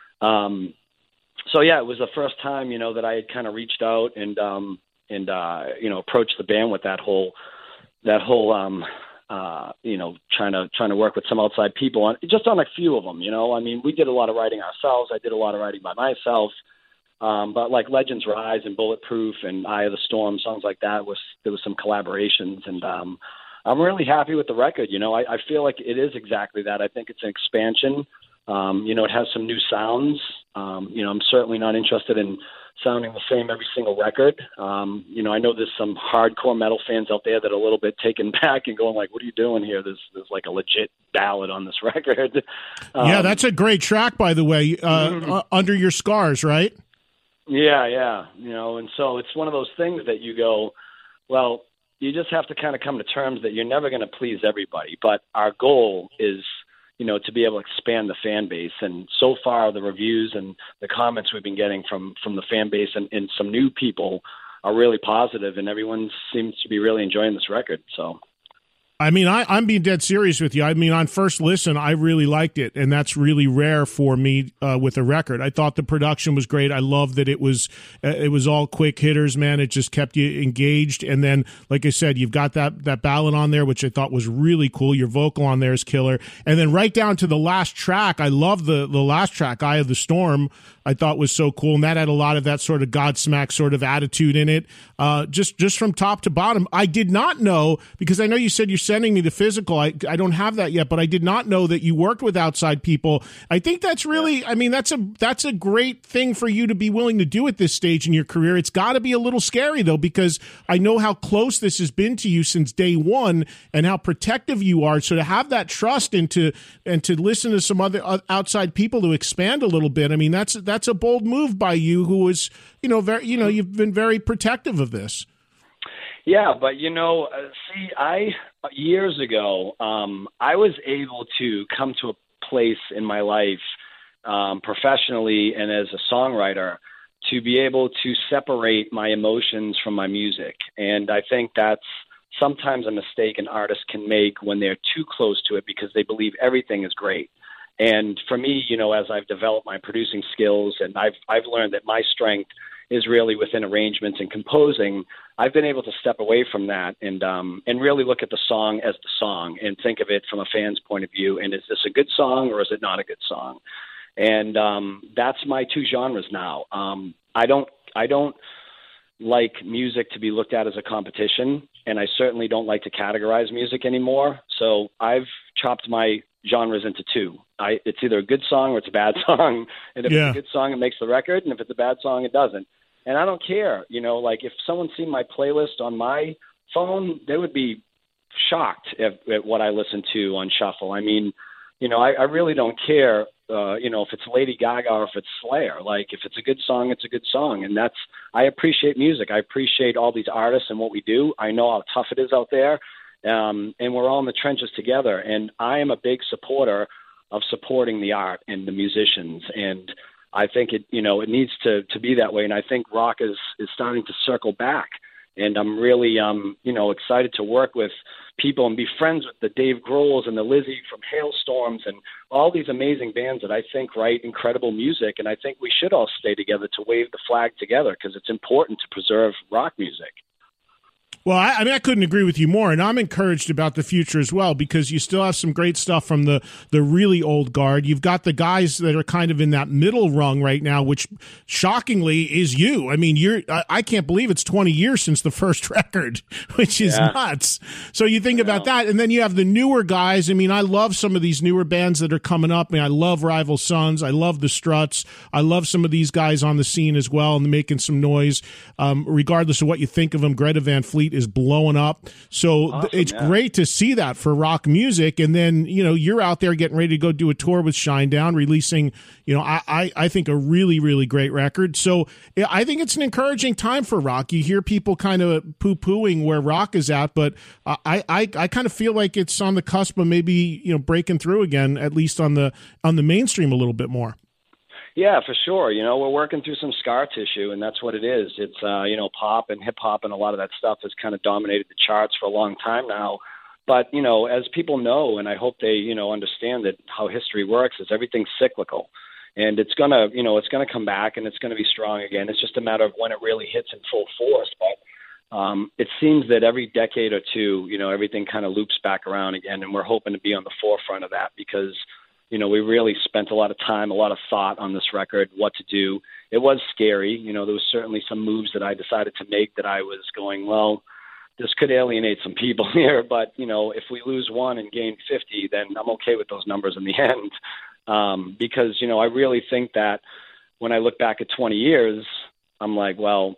yeah, it was the first time, that I had kind of reached out and approached the band with that whole trying to work with some outside people on a few of them. I mean, we did a lot of writing ourselves. I did a lot of writing by myself. But like Legends Rise and Bulletproof and Eye of the Storm, songs like that, there was some collaborations, and I'm really happy with the record. I feel like it is exactly that. I think it's an expansion. It has some new sounds. I'm certainly not interested in sounding the same every single record. I know there's some hardcore metal fans out there that are a little bit taken back and going like, what are you doing here? There's like a legit ballad on this record. Yeah, that's a great track, by the way, Under Your Scars, right? Yeah. And so it's one of those things that you go, well, you just have to kind of come to terms that you're never going to please everybody. But our goal is, to be able to expand the fan base. And so far, the reviews and the comments we've been getting from the fan base and some new people are really positive, and everyone seems to be really enjoying this record. So. I mean, I'm being dead serious with you. I mean, on first listen, I really liked it, and that's really rare for me with a record. I thought the production was great. I loved that it was all quick hitters, man. It just kept you engaged. And then, like I said, you've got that ballad on there, which I thought was really cool. Your vocal on there is killer. And then right down to the last track, I love the last track, Eye of the Storm. I thought was so cool, and that had a lot of that sort of Godsmack sort of attitude in it, just from top to bottom. I did not know, because I know you said you're sending me the physical. I don't have that yet, but I did not know that you worked with outside people. I think that's really, I mean, that's a great thing for you to be willing to do at this stage in your career. It's got to be a little scary, though, because I know how close this has been to you since day one and how protective you are. So to have that trust and to listen to some other outside people to expand a little bit, I mean, that's a bold move by you, who is, you've been very protective of this. Yeah, but years ago, I was able to come to a place in my life, professionally and as a songwriter, to be able to separate my emotions from my music. And I think that's sometimes a mistake an artist can make when they're too close to it because they believe everything is great. And for me, as I've developed my producing skills and I've learned that my strength is really within arrangements and composing, I've been able to step away from that and really look at the song as the song and think of it from a fan's point of view. And is this a good song or is it not a good song? And that's my two genres now. I don't like music to be looked at as a competition, and I certainly don't like to categorize music anymore. So I've chopped my genres into two. It's either a good song or it's a bad song. And if it's a good song, it makes the record. And if it's a bad song, it doesn't. And I don't care. Like if someone seen my playlist on my phone, they would be shocked at what I listen to on shuffle. I mean, I really don't care, if it's Lady Gaga or if it's Slayer. Like if it's a good song, it's a good song. And I appreciate music. I appreciate all these artists and what we do. I know how tough it is out there. And we're all in the trenches together. And I am a big supporter of supporting the art and the musicians. And I think it needs to be that way. And I think rock is starting to circle back. And I'm really, excited to work with people and be friends with the Dave Grohls and the Lizzie from Hailstorms and all these amazing bands that I think write incredible music. And I think we should all stay together to wave the flag together because it's important to preserve rock music. Well, I couldn't agree with you more, and I'm encouraged about the future as well because you still have some great stuff from the really old guard. You've got the guys that are kind of in that middle rung right now, which shockingly is you. I mean, I can't believe it's 20 years since the first record, which is nuts. So you think about that, and then you have the newer guys. I mean, I love some of these newer bands that are coming up. I mean, I love Rival Sons. I love the Struts. I love some of these guys on the scene as well and making some noise. Regardless of what you think of them, Greta Van Fleet is blowing up. So awesome, it's great to see that for rock music. And then, you're out there getting ready to go do a tour with Shinedown, releasing, I think a really, really great record. So I think it's an encouraging time for rock. You hear people kind of poo-pooing where rock is at, but I kind of feel like it's on the cusp of maybe, breaking through again, at least on the mainstream a little bit more. Yeah, for sure. We're working through some scar tissue, and that's what it is. It's, pop and hip-hop and a lot of that stuff has kind of dominated the charts for a long time now. But, as people know, and I hope they, understand that how history works, is everything's cyclical. And it's going to come back, and it's going to be strong again. It's just a matter of when it really hits in full force. But it seems that every decade or two, everything kind of loops back around again, and we're hoping to be on the forefront of that because we really spent a lot of time, a lot of thought on this record, what to do. It was scary. There was certainly some moves that I decided to make that I was going, well, this could alienate some people here. But, if we lose one and gain 50, then I'm okay with those numbers in the end. Because, I really think that when I look back at 20 years, I'm like, well,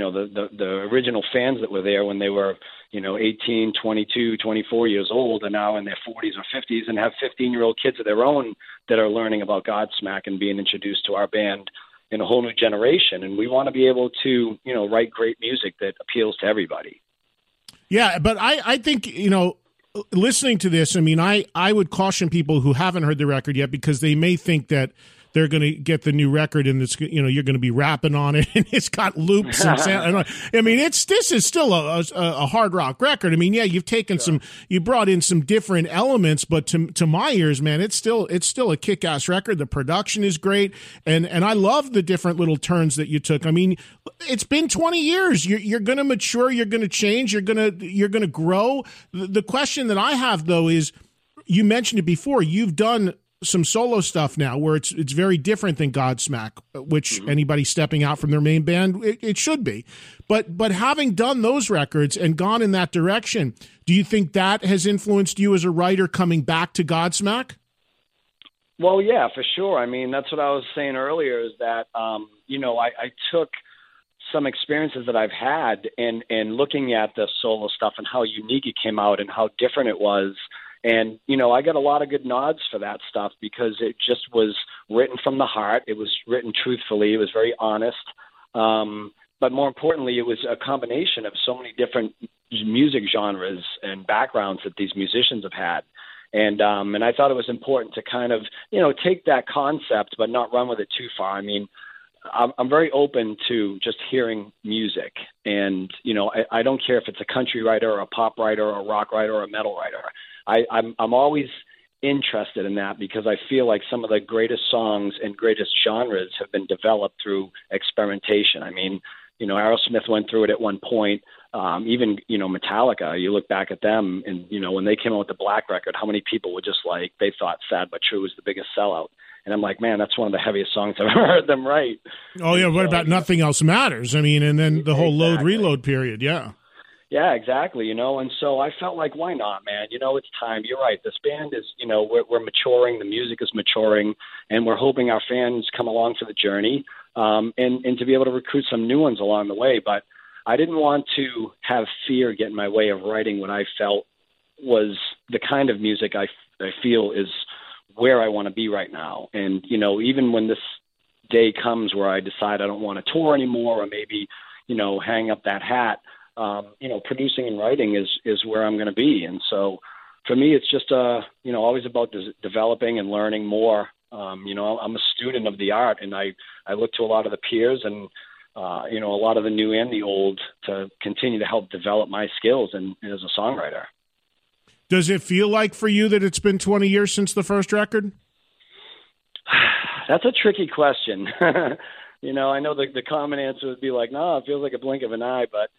the original fans that were there when they were, 18, 22, 24 years old are now in their 40s or 50s and have 15-year-old kids of their own that are learning about Godsmack and being introduced to our band in a whole new generation. And we want to be able to, write great music that appeals to everybody. Yeah, but I think, listening to this, I mean, I would caution people who haven't heard the record yet because they may think that they're going to get the new record and it's, you're going to be rapping on it and it's got loops and sound. I mean, this is still a hard rock record. I mean, yeah, you've taken you brought in some different elements, but to my ears, man, it's still a kick-ass record. The production is great. And I love the different little turns that you took. I mean, it's been 20 years. You're going to mature. You're going to change. You're going to grow. The question that I have though is, you mentioned it before, you've done some solo stuff now where it's very different than Godsmack, which anybody stepping out from their main band, it should be. But having done those records and gone in that direction, do you think that has influenced you as a writer coming back to Godsmack? Well, yeah, for sure. I mean, that's what I was saying earlier is that, I took some experiences that I've had and looking at the solo stuff and how unique it came out and how different it was. And, I got a lot of good nods for that stuff because it just was written from the heart. It was written truthfully. It was very honest. But more importantly, it was a combination of so many different music genres and backgrounds that these musicians have had. And I thought it was important to kind of, take that concept but not run with it too far. I mean, I'm very open to just hearing music. And, I don't care if it's a country writer or a pop writer or a rock writer or a metal writer. I'm always interested in that because I feel like some of the greatest songs and greatest genres have been developed through experimentation. I mean, Aerosmith went through it at one point. Even, Metallica, you look back at them and, when they came out with the Black record, how many people were just like, they thought Sad But True was the biggest sellout. And I'm like, man, that's one of the heaviest songs I've ever heard them write. Oh, yeah. What about Nothing Else Matters? I mean, and then the whole load reload period. Yeah. Yeah, exactly. And so I felt like, why not, man? It's time. You're right. This band is, we're maturing. The music is maturing, and we're hoping our fans come along for the journey, and to be able to recruit some new ones along the way. But I didn't want to have fear get in my way of writing what I felt was the kind of music I feel is where I want to be right now. And, even when this day comes where I decide I don't want to tour anymore, or maybe, hang up that hat, producing and writing is where I'm going to be. And so for me, it's just, always about developing and learning more. I'm a student of the art, and I look to a lot of the peers and, a lot of the new and the old to continue to help develop my skills and as a songwriter. Does it feel like for you that it's been 20 years since the first record? That's a tricky question. I know the common answer would be like, no, it feels like a blink of an eye, but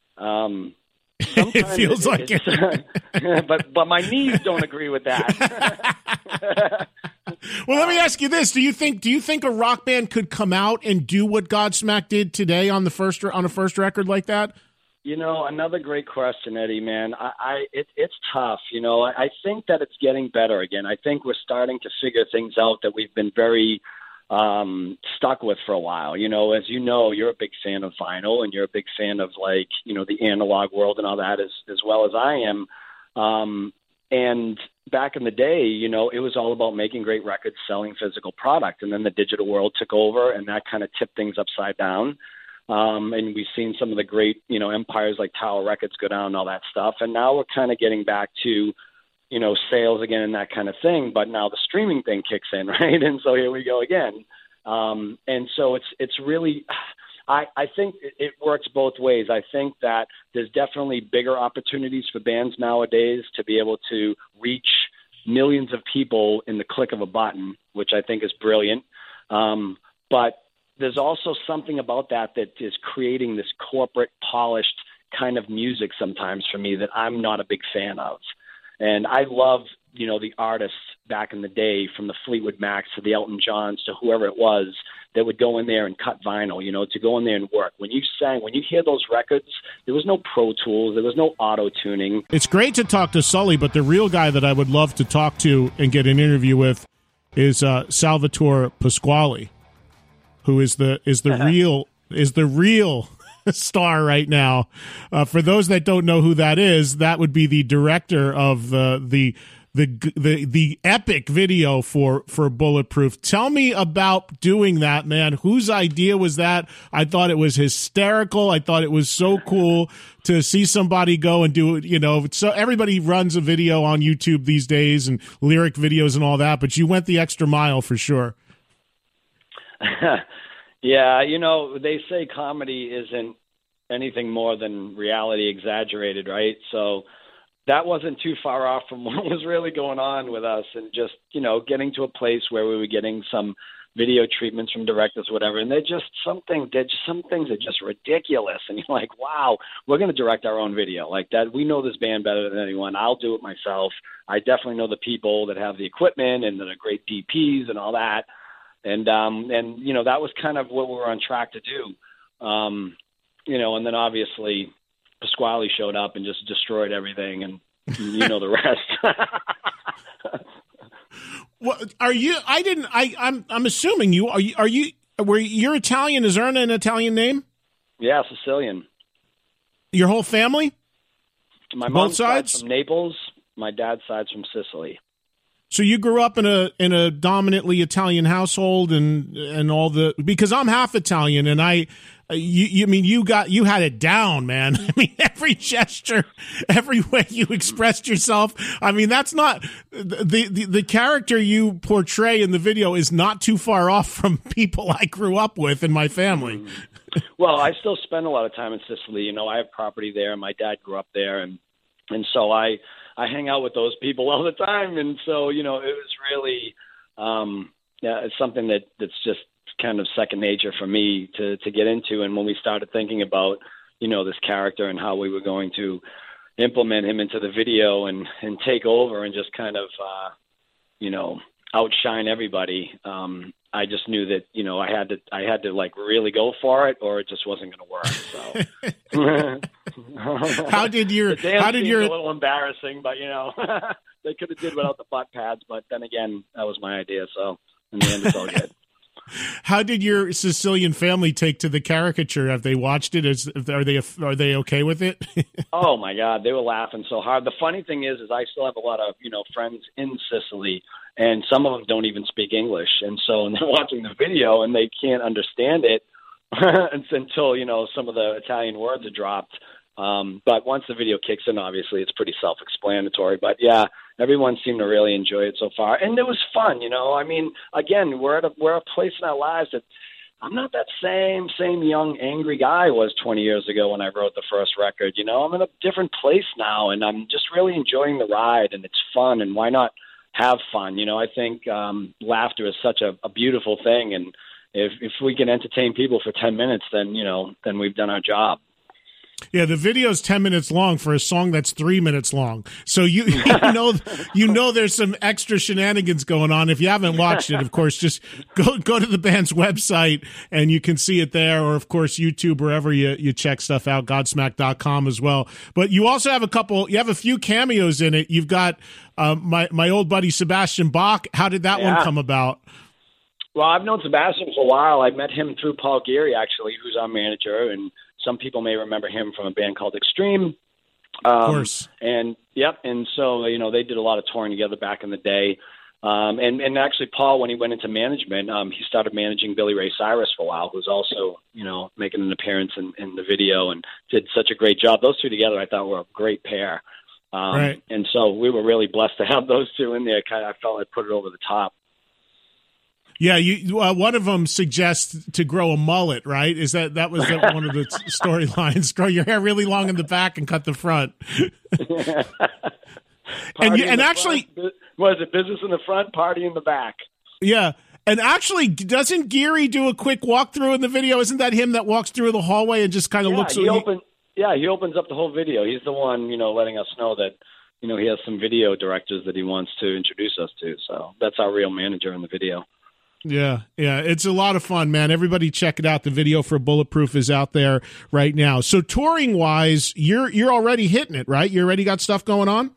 it feels like it. but my knees don't agree with that. Well, let me ask you this: Do you think a rock band could come out and do what Godsmack did today on a first record like that? Another great question, Eddie. Man, it's tough. I think that it's getting better again. I think we're starting to figure things out that we've been very stuck with for a while. As you're a big fan of vinyl, and you're a big fan of the analog world and all that as well as I am. And back in the day, it was all about making great records, selling physical product. And then the digital world took over, and that kind of tipped things upside down. And we've seen some of the great, empires like Tower Records go down and all that stuff. And now we're kind of getting back to, sales again and that kind of thing. But now the streaming thing kicks in, right? And so here we go again. And so it's really, I think it works both ways. I think that there's definitely bigger opportunities for bands nowadays to be able to reach millions of people in the click of a button, which I think is brilliant. But there's also something about that is creating this corporate, polished kind of music sometimes for me that I'm not a big fan of. And I love, the artists back in the day, from the Fleetwood Macs to the Elton Johns to whoever it was, that would go in there and cut vinyl, to go in there and work. When you hear those records, there was no Pro Tools, there was no auto-tuning. It's great to talk to Sully, but the real guy that I would love to talk to and get an interview with is Salvatore Pasquale, who is the real star right now. For those that don't know who that is, that would be the director of the epic video for Bulletproof. Tell me about doing that, man. Whose idea was that? I thought it was hysterical. I thought it was so cool to see somebody go and do it. So everybody runs a video on YouTube these days and lyric videos and all that, but you went the extra mile for sure. Yeah, they say comedy isn't anything more than reality exaggerated, right? So that wasn't too far off from what was really going on with us, and just, getting to a place where we were getting some video treatments from directors, whatever, and some things are just ridiculous. And you're like, wow, we're going to direct our own video like that. We know this band better than anyone. I'll do it myself. I definitely know the people that have the equipment and that are great DPs and all that. And that was kind of what we were on track to do. And then obviously Pasquale showed up and just destroyed everything, and the rest. Well, are you? I'm assuming you are. You're Italian? Is Erna an Italian name? Yeah, Sicilian. Your whole family? My mom's side's from Naples. My dad's side's from Sicily. So you grew up in a dominantly Italian household and all because I'm half Italian, and you had it down, man. I mean, every gesture, every way you expressed yourself. I mean, that's not the character you portray in the video is not too far off from people I grew up with in my family. Well, I still spend a lot of time in Sicily. You know, I have property there. My dad grew up there, and so I hang out with those people all the time. And so, you know, it was really, it's something that's just kind of second nature for me to get into. And when we started thinking about, you know, this character and how we were going to implement him into the video and take over and just kind of, you know, outshine everybody, I just knew that, you know, I had to like really go for it, or it just wasn't going to work. So how did your a little embarrassing, but you know, they could have did without the butt pads, but then again, that was my idea. So in the end, it's all good. How did your Sicilian family take to the caricature? Have they watched it? Are they okay with it? Oh my God, they were laughing so hard. The funny thing is I still have a lot of, you know, friends in Sicily, and some of them don't even speak English, and so they're watching the video and they can't understand it until, you know, some of the Italian words are dropped. But once the video kicks in, obviously it's pretty self-explanatory. But yeah, everyone seemed to really enjoy it so far, and it was fun. You know, I mean, again, we're at a place in our lives that I'm not that same young angry guy I was 20 years ago when I wrote the first record. You know, I'm in a different place now, and I'm just really enjoying the ride, and it's fun. And why not have fun? You know, I think laughter is such a beautiful thing, and if we can entertain people for 10 minutes, then, you know, then we've done our job. Yeah, the video's 10 minutes long for a song that's 3 minutes long. So you know there's some extra shenanigans going on. If you haven't watched it, of course, just go to the band's website and you can see it there, or of course YouTube, wherever you check stuff out, Godsmack.com as well. But you also have a few cameos in it. You've got my old buddy Sebastian Bach. How did that one come about? Well, I've known Sebastian for a while. I met him through Paul Geary, actually, who's our manager, and some people may remember him from a band called Extreme. Of course. And so, you know, they did a lot of touring together back in the day. And actually, Paul, when he went into management, he started managing Billy Ray Cyrus for a while, who's also, you know, making an appearance in the video and did such a great job. Those two together, I thought, were a great pair. Right. And so we were really blessed to have those two in there. I felt like put it over the top. Yeah, one of them suggests to grow a mullet, right? That was one of the storylines? Grow your hair really long in the back and cut the front. and actually, what is it? Business in the front, party in the back. Yeah, and actually, doesn't Geary do a quick walkthrough in the video? Isn't that him that walks through the hallway and just kind of looks? He opens up the whole video. He's the one, you know, letting us know that, you know, he has some video directors that he wants to introduce us to. So that's our real manager in the video. Yeah, it's a lot of fun, man. Everybody check it out. The video for Bulletproof is out there right now. So touring-wise, you're already hitting it, right? You already got stuff going on?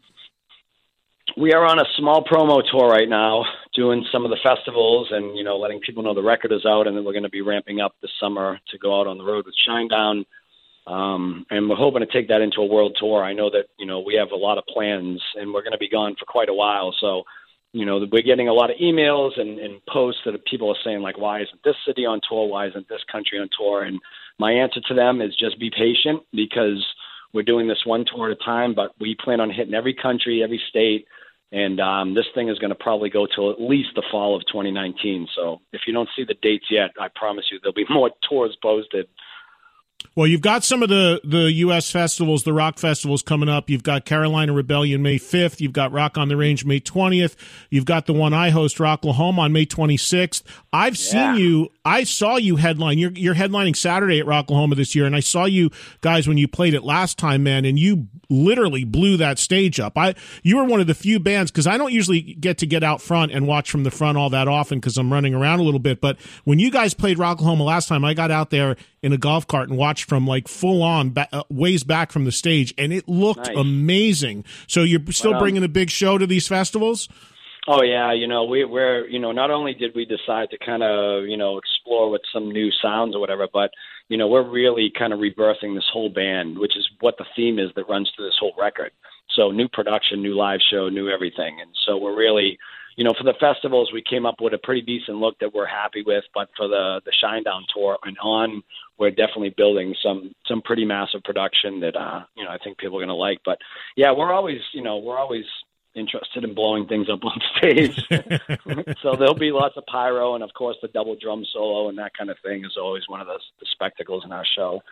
We are on a small promo tour right now, doing some of the festivals and, you know, letting people know the record is out, and then we're going to be ramping up this summer to go out on the road with Shinedown. And we're hoping to take that into a world tour. I know that, you know, we have a lot of plans, and we're going to be gone for quite a while, so you know, we're getting a lot of emails and posts that people are saying, like, why isn't this city on tour? Why isn't this country on tour? And my answer to them is just be patient, because we're doing this one tour at a time, but we plan on hitting every country, every state. And this thing is going to probably go till at least the fall of 2019. So if you don't see the dates yet, I promise you there'll be more tours posted. Well, you've got some of the U.S. festivals, the rock festivals coming up. You've got Carolina Rebellion May 5th. You've got Rock on the Range May 20th. You've got the one I host, Rocklahoma, on May 26th. I saw you headline. You're headlining Saturday at Rocklahoma this year, and I saw you guys when you played it last time, man, and you literally blew that stage up. You were one of the few bands, because I don't usually get out front and watch from the front all that often because I'm running around a little bit, but when you guys played Rocklahoma last time, I got out there in a golf cart and watched from like full on ways back from the stage, and it looked amazing. So you're still bringing a big show to these festivals? Oh yeah, you know, we're you know, not only did we decide to kind of, you know, explore with some new sounds or whatever, but you know, we're really kind of rebirthing this whole band, which is what the theme is that runs through this whole record. So new production, new live show, new everything, and so we're really, for the festivals, we came up with a pretty decent look that we're happy with. But for the Shinedown tour and on, we're definitely building some pretty massive production that I think people are going to like. But yeah, we're always interested in blowing things up on stage. So there'll be lots of pyro, and of course the double drum solo and that kind of thing is always one of the spectacles in our show.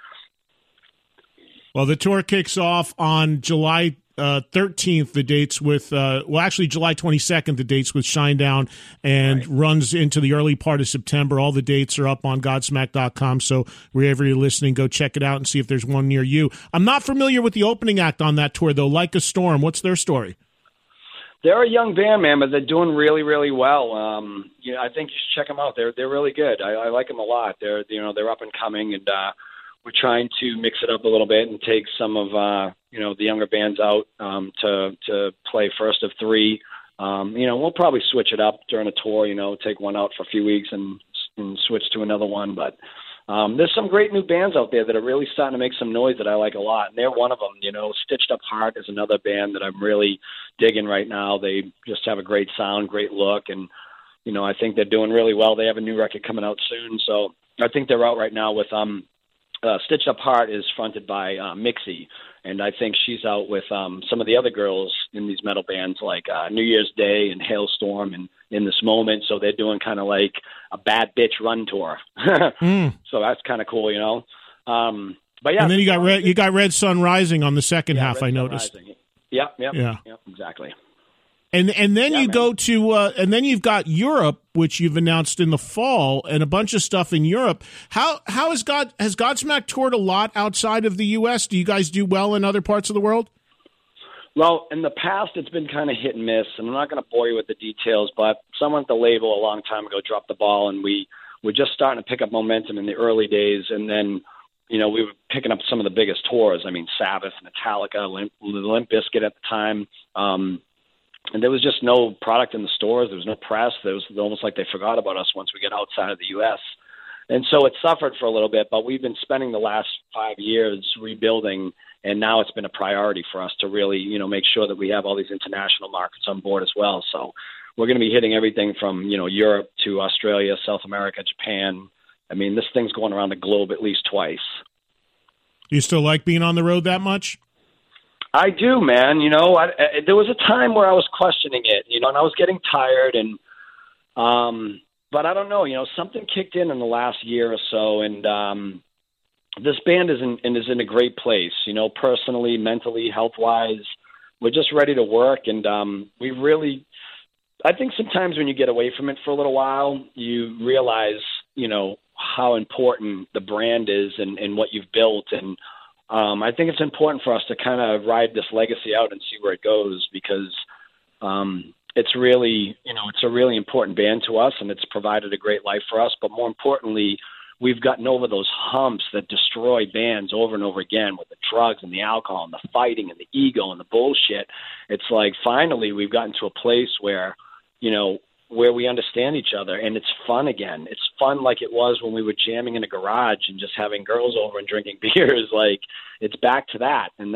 Well, the tour kicks off on July 13th, the dates with, actually July 22nd, the dates with Shinedown, and runs into the early part of September. All the dates are up on Godsmack.com, so wherever you're listening, go check it out and see if there's one near you. I'm not familiar with the opening act on that tour, though. Like a Storm, what's their story? They're a young band, man, but they're doing really, really well. I think you should check them out. They're really good. I like them a lot. They're up and coming, and we're trying to mix it up a little bit and take some of the younger bands out to play first of three. We'll probably switch it up during a tour. Take one out for a few weeks and switch to another one. But there's some great new bands out there that are really starting to make some noise that I like a lot, and they're one of them. Stitched Up Heart is another band that I'm really digging right now. They just have a great sound, great look, and I think they're doing really well. They have a new record coming out soon, so I think they're out right now with Stitched Up Heart is fronted by Mixie, and I think she's out with some of the other girls in these metal bands like New Year's Day and Hailstorm and In This Moment. So they're doing kind of like a bad bitch run tour. So that's kind of cool, But yeah, and then you got Red Sun Rising on the second half. Red I Sun noticed. Rising. Yep, exactly. And then you go to and then you've got Europe, which you've announced in the fall, and a bunch of stuff in Europe. Has Godsmack toured a lot outside of the U.S.? Do you guys do well in other parts of the world? Well, in the past, it's been kind of hit and miss, and I'm not going to bore you with the details, but someone at the label a long time ago dropped the ball, and we were just starting to pick up momentum in the early days, and then we were picking up some of the biggest tours. I mean, Sabbath, Metallica, Limp Bizkit at the time. And there was just no product in the stores. There was no press. There was almost like they forgot about us once we get outside of the U.S. And so it suffered for a little bit, but we've been spending the last 5 years rebuilding, and now it's been a priority for us to really, make sure that we have all these international markets on board as well. So we're going to be hitting everything from, Europe to Australia, South America, Japan. I mean, this thing's going around the globe at least twice. You still like being on the road that much? I do, man. There was a time where I was questioning it, and I was getting tired, and but I don't know, something kicked in the last year or so, and this band is in a great place, personally, mentally, health-wise. We're just ready to work, and I think sometimes when you get away from it for a little while, you realize, how important the brand is and what you've built, and I think it's important for us to kind of ride this legacy out and see where it goes, because it's really, it's a really important band to us, and it's provided a great life for us. But more importantly, we've gotten over those humps that destroy bands over and over again with the drugs and the alcohol and the fighting and the ego and the bullshit. It's like finally we've gotten to a place where, where we understand each other, and it's fun again. It's fun like it was when we were jamming in a garage and just having girls over and drinking beers. Like, it's back to that, and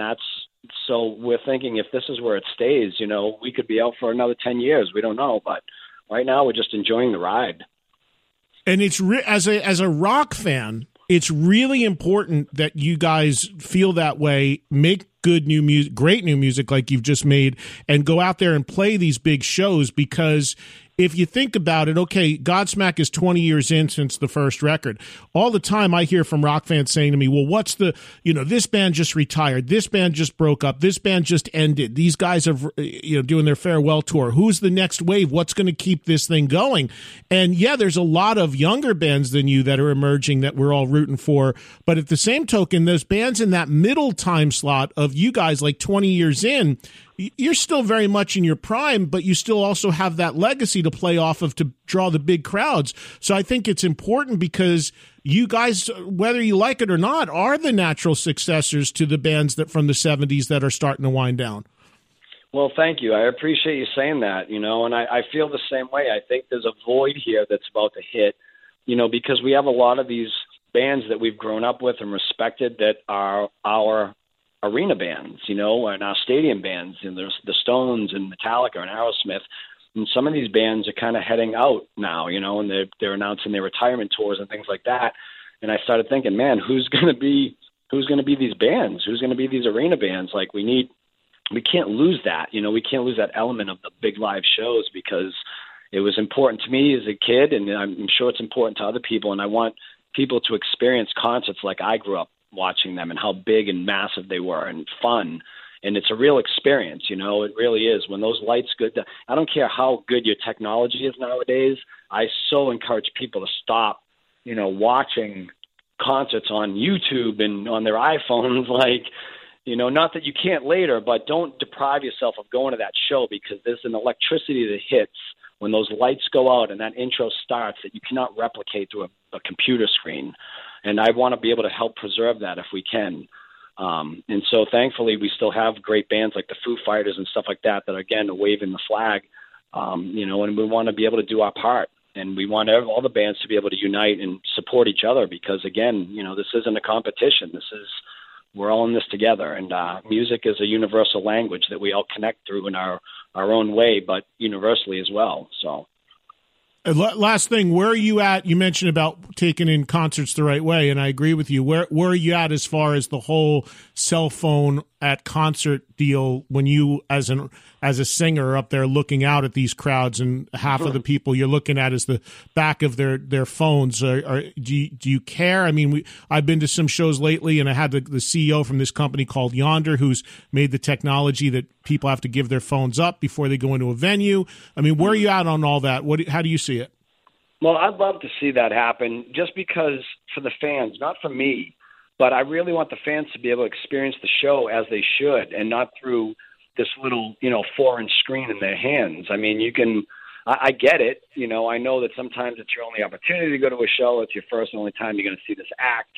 so we're thinking if this is where it stays, we could be out for another 10 years. We don't know, but right now we're just enjoying the ride. And it's as a rock fan, it's really important that you guys feel that way, make good new music, great new music like you've just made, and go out there and play these big shows, because if you think about it, okay, Godsmack is 20 years in since the first record. All the time I hear from rock fans saying to me, well, what's this band just retired, this band just broke up, this band just ended, these guys are doing their farewell tour, who's the next wave, what's going to keep this thing going? And yeah, there's a lot of younger bands than you that are emerging that we're all rooting for, but at the same token, those bands in that middle time slot of you guys, like 20 years in, you're still very much in your prime, but you still also have that legacy to play off of to draw the big crowds. So I think it's important, because you guys, whether you like it or not, are the natural successors to the bands that from the 70s that are starting to wind down. Well, thank you. I appreciate you saying that, and I feel the same way. I think there's a void here that's about to hit, because we have a lot of these bands that we've grown up with and respected that are our arena bands, and our stadium bands, and there's the Stones and Metallica and Aerosmith, And some of these bands are kind of heading out now, and they're announcing their retirement tours and things like that. And I started thinking, man, who's going to be these bands? Who's going to be these arena bands? Like we can't lose that. We can't lose that element of the big live shows, because it was important to me as a kid, and I'm sure it's important to other people. And I want people to experience concerts like I grew up watching them, and how big and massive they were and fun. And it's a real experience, it really is. When those lights go down, I don't care how good your technology is nowadays. I so encourage people to stop, watching concerts on YouTube and on their iPhones, not that you can't later, but don't deprive yourself of going to that show, because there's an electricity that hits when those lights go out and that intro starts that you cannot replicate through a computer screen. And I want to be able to help preserve that if we can. And so thankfully we still have great bands like the Foo Fighters and stuff like that are, again, waving the flag, and we want to be able to do our part. And we want all the bands to be able to unite and support each other, because, again, this isn't a competition. We're all in this together. And music is a universal language that we all connect through in our own way, but universally as well. So. Last thing, where are you at? You mentioned about taking in concerts the right way, and I agree with you. Where are you at as far as the whole cell phone at concert deal, when you as a singer are up there looking out at these crowds, and half of the people you're looking at is the back of their phones? Do you care? I mean, I've been to some shows lately, and I had the CEO from this company called Yonder, who's made the technology that people have to give their phones up before they go into a venue. I mean, where are you at on all that? How do you see it? Well, I'd love to see that happen, just because for the fans, not for me, but I really want the fans to be able to experience the show as they should, and not through this little, 4-inch screen in their hands. I mean, I get it. I know that sometimes it's your only opportunity to go to a show. It's your first and only time you're going to see this act.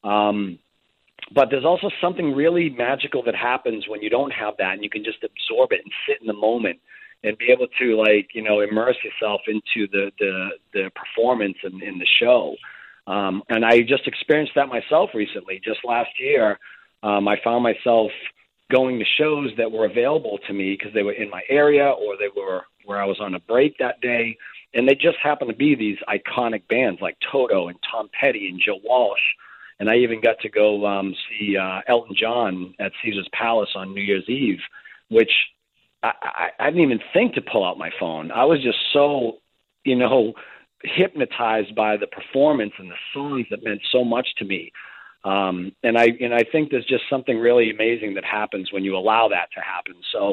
But there's also something really magical that happens when you don't have that, and you can just absorb it and sit in the moment and be able to, immerse yourself into the performance and in the show. And I just experienced that myself recently. Just last year, I found myself going to shows that were available to me because they were in my area, or they were where I was on a break that day. And they just happened to be these iconic bands like Toto and Tom Petty and Joe Walsh. And I even got to go see Elton John at Caesar's Palace on New Year's Eve, which I didn't even think to pull out my phone. I was just so, hypnotized by the performance and the songs that meant so much to me. And I think there's just something really amazing that happens when you allow that to happen. So,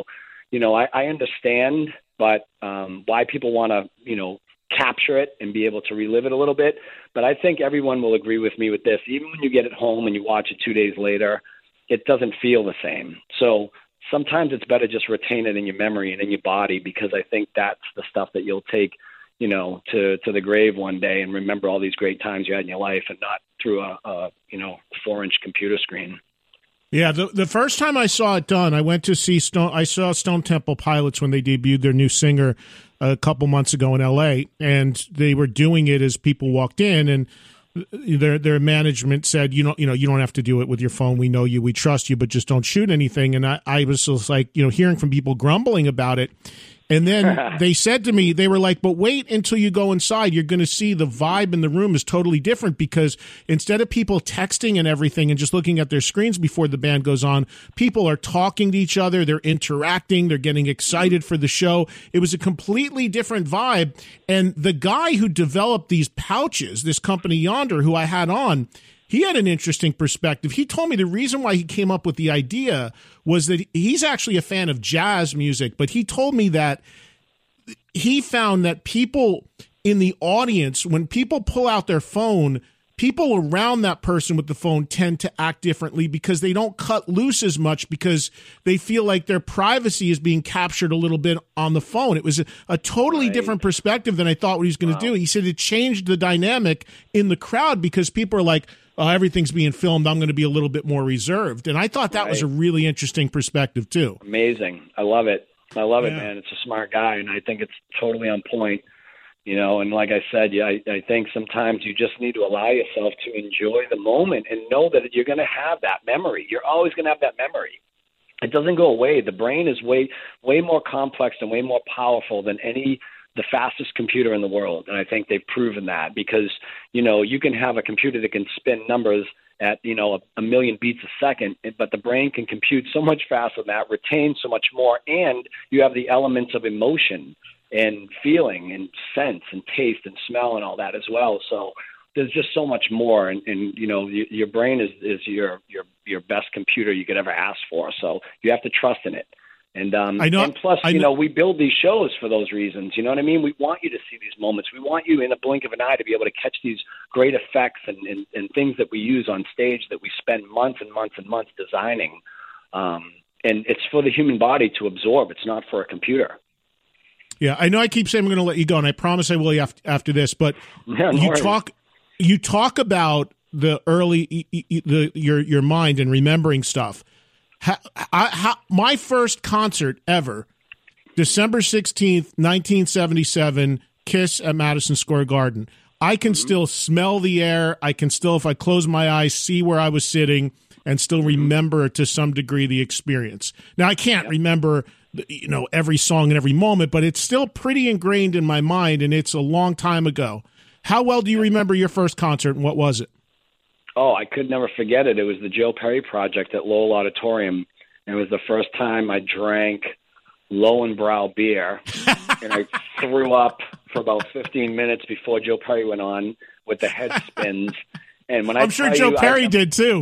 I understand, but why people want to, capture it and be able to relive it a little bit. But I think everyone will agree with me with this. Even when you get it home and you watch it 2 days later, it doesn't feel the same. So sometimes it's better just retain it in your memory and in your body, because I think that's the stuff that you'll take, to the grave one day, and remember all these great times you had in your life, and not through a 4-inch computer screen. Yeah, the first time I saw it done, I went to see I saw Stone Temple Pilots when they debuted their new singer a couple months ago in L.A., and they were doing it as people walked in, and their management said, you don't have to do it with your phone. We know you, we trust you, but just don't shoot anything. And I was just like, hearing from people grumbling about it. And then they said to me, they were like, but wait until you go inside. You're going to see the vibe in the room is totally different, because instead of people texting and everything and just looking at their screens before the band goes on, people are talking to each other. They're interacting. They're getting excited for the show. It was a completely different vibe. And the guy who developed these pouches, this company Yonder, who I had on, he had an interesting perspective. He told me the reason why he came up with the idea was that he's actually a fan of jazz music, but he told me that he found that people in the audience, when people pull out their phone, people around that person with the phone tend to act differently, because they don't cut loose as much, because they feel like their privacy is being captured a little bit on the phone. It was a totally different perspective than I thought what he was going to do. He said it changed the dynamic in the crowd, because people are like, oh, everything's being filmed, I'm going to be a little bit more reserved. And I thought that was a really interesting perspective, too. Amazing. I love it. I love it, man. It's a smart guy, and I think it's totally on point. And like I said, I think sometimes you just need to allow yourself to enjoy the moment and know that you're going to have that memory. You're always going to have that memory. it doesn't go away. The brain is way more complex and way more powerful than the fastest computer in the world. And I think they've proven that because, you can have a computer that can spin numbers at, a million beats a second, but the brain can compute so much faster than that, retain so much more, and you have the elements of emotion and feeling and sense and taste and smell and all that as well. So there's just so much more, and your brain is your best computer you could ever ask for. So you have to trust in it. And and plus, we build these shows for those reasons. You know what I mean? We want you to see these moments. We want you in a blink of an eye to be able to catch these great effects and things that we use on stage that we spend months and months and months designing. And it's for the human body to absorb. It's not for a computer. Yeah, I know I keep saying I'm going to let you go, and I promise I will after this, but you talk about the early your mind and remembering stuff. My first concert ever, December 16th, 1977, Kiss at Madison Square Garden. I can still smell the air. I can still, if I close my eyes, see where I was sitting and still remember to some degree the experience. Now, I can't remember every song and every moment, but it's still pretty ingrained in my mind, and it's a long time ago. How well do you remember your first concert, and what was it? Oh, I could never forget it. It was the Joe Perry Project at Lowell Auditorium. And it was the first time I drank Lowenbrau beer. And I threw up for about 15 minutes before Joe Perry went on with the head spins. And when I'm sure Joe Perry did too.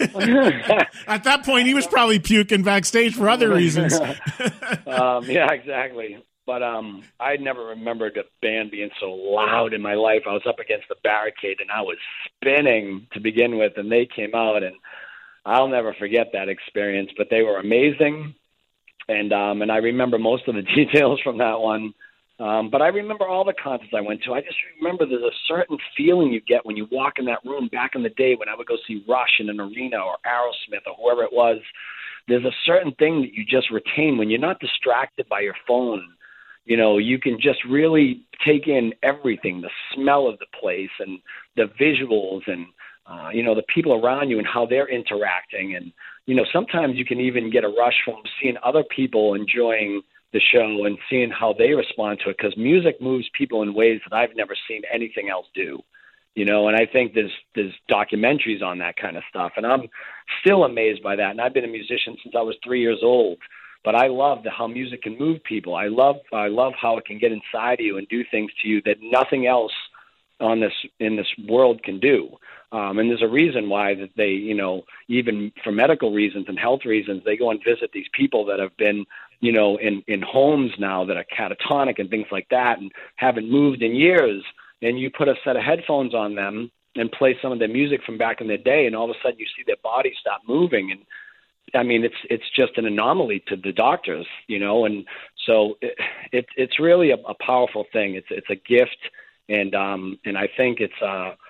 At that point, he was probably puking backstage for other reasons. Yeah, exactly. But I never remembered a band being so loud in my life. I was up against the barricade, and I was spinning to begin with, and they came out, and I'll never forget that experience. But they were amazing, and I remember most of the details from that one. But I remember all the concerts I went to. I just remember there's a certain feeling you get when you walk in that room back in the day when I would go see Rush in an arena or Aerosmith or whoever it was. There's a certain thing that you just retain when you're not distracted by your phone. You can just really take in everything, the smell of the place and the visuals and, the people around you and how they're interacting. And, sometimes you can even get a rush from seeing other people enjoying the show and seeing how they respond to it, because music moves people in ways that I've never seen anything else do. And I think there's documentaries on that kind of stuff. And I'm still amazed by that. And I've been a musician since I was 3 years old. But I love how music can move people. I love how it can get inside of you and do things to you that nothing else in this world can do. And there's a reason why that they, even for medical reasons and health reasons, they go and visit these people that have been, in homes now that are catatonic and things like that and haven't moved in years. And you put a set of headphones on them and play some of their music from back in the day, and all of a sudden you see their body stop moving. And I mean, it's just an anomaly to the doctors, and so it's really a powerful thing. It's a gift, and I think it's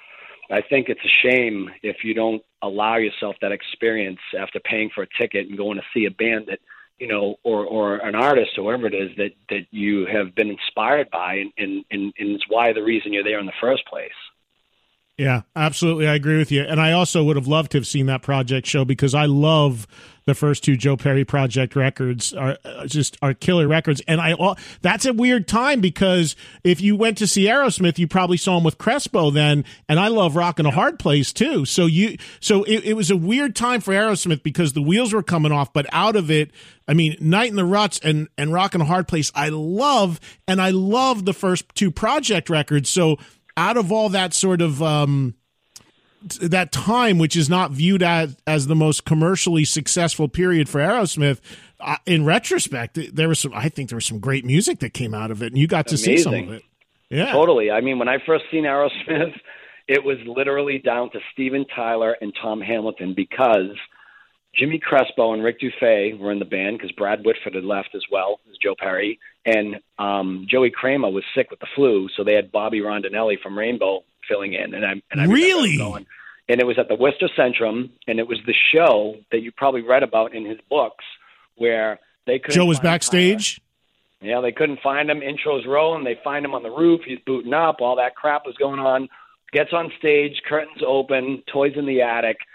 a shame if you don't allow yourself that experience after paying for a ticket and going to see a band that or an artist or whoever it is that you have been inspired by, and it's why the reason you're there in the first place. Yeah, absolutely. I agree with you. And I also would have loved to have seen that project show because I love the first two Joe Perry Project records are killer records. And that's a weird time because if you went to see Aerosmith, you probably saw him with Crespo then. And I love Rockin' a Hard Place too. So it was a weird time for Aerosmith because the wheels were coming off, but out of it, I mean, Night in the Ruts and Rockin' a Hard Place, I love the first two Project records. So out of all that sort of that time, which is not viewed as the most commercially successful period for Aerosmith, in retrospect, I think there was some great music that came out of it, and you got to see some of it. Yeah, totally. I mean, when I first seen Aerosmith, it was literally down to Steven Tyler and Tom Hamilton because Jimmy Crespo and Rick Dufay were in the band because Brad Whitford had left as well as Joe Perry. And Joey Kramer was sick with the flu, so they had Bobby Rondinelli from Rainbow filling in. And I really? Going, and it was at the Worcester Centrum, and it was the show that you probably read about in his books where they couldn't Joe was backstage? Tyler. Yeah, they couldn't find him. Intros rolling. They find him on the roof. He's booting up. All that crap was going on. Gets on stage, curtains open, toys in the attic.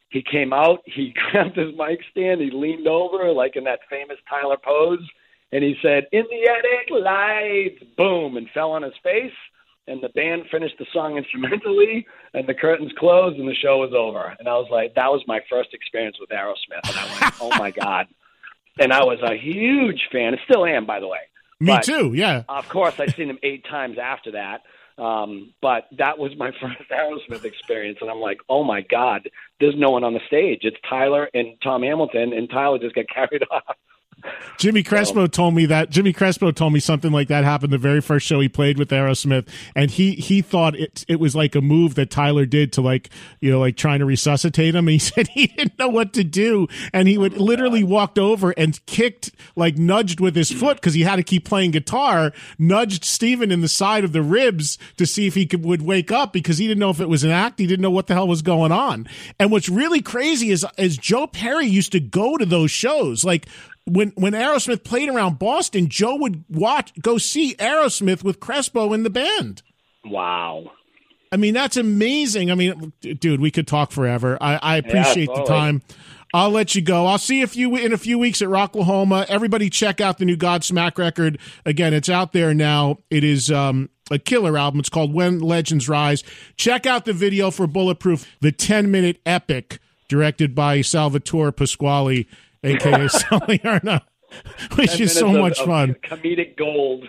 he came out, he grabbed his mic stand, he leaned over like in that famous Tyler pose, and he said, "In the attic, lights," boom, and fell on his face. And the band finished the song instrumentally, and the curtains closed, and the show was over. And I was like, that was my first experience with Aerosmith. And I went, oh, my God. And I was a huge fan. I still am, by the way. Me too, yeah. Of course, I've seen him 8 times after that. But that was my first Aerosmith experience. And I'm like, oh, my God, there's no one on the stage. It's Tyler and Tom Hamilton, and Tyler just got carried off. Jimmy Crespo told me that. Jimmy Crespo told me something like that happened the very first show he played with Aerosmith, and he thought it was like a move that Tyler did to like trying to resuscitate him. And he said he didn't know what to do, and he would literally walked over and kicked, like nudged with his foot because he had to keep playing guitar, nudged Steven in the side of the ribs to see if he would wake up because he didn't know if it was an act. He didn't know what the hell was going on. And what's really crazy is Joe Perry used to go to those shows, like. When Aerosmith played around Boston, Joe would go see Aerosmith with Crespo in the band. Wow. I mean, that's amazing. I mean, dude, we could talk forever. I appreciate the time. I'll let you go. I'll see you in a few weeks at Rocklahoma. Everybody check out the new Godsmack record. Again, it's out there now. It is a killer album. It's called When Legends Rise. Check out the video for Bulletproof, the 10-minute epic directed by Salvatore Pasquale, a.k.a. Sully Erna, which is so much fun. Comedic gold.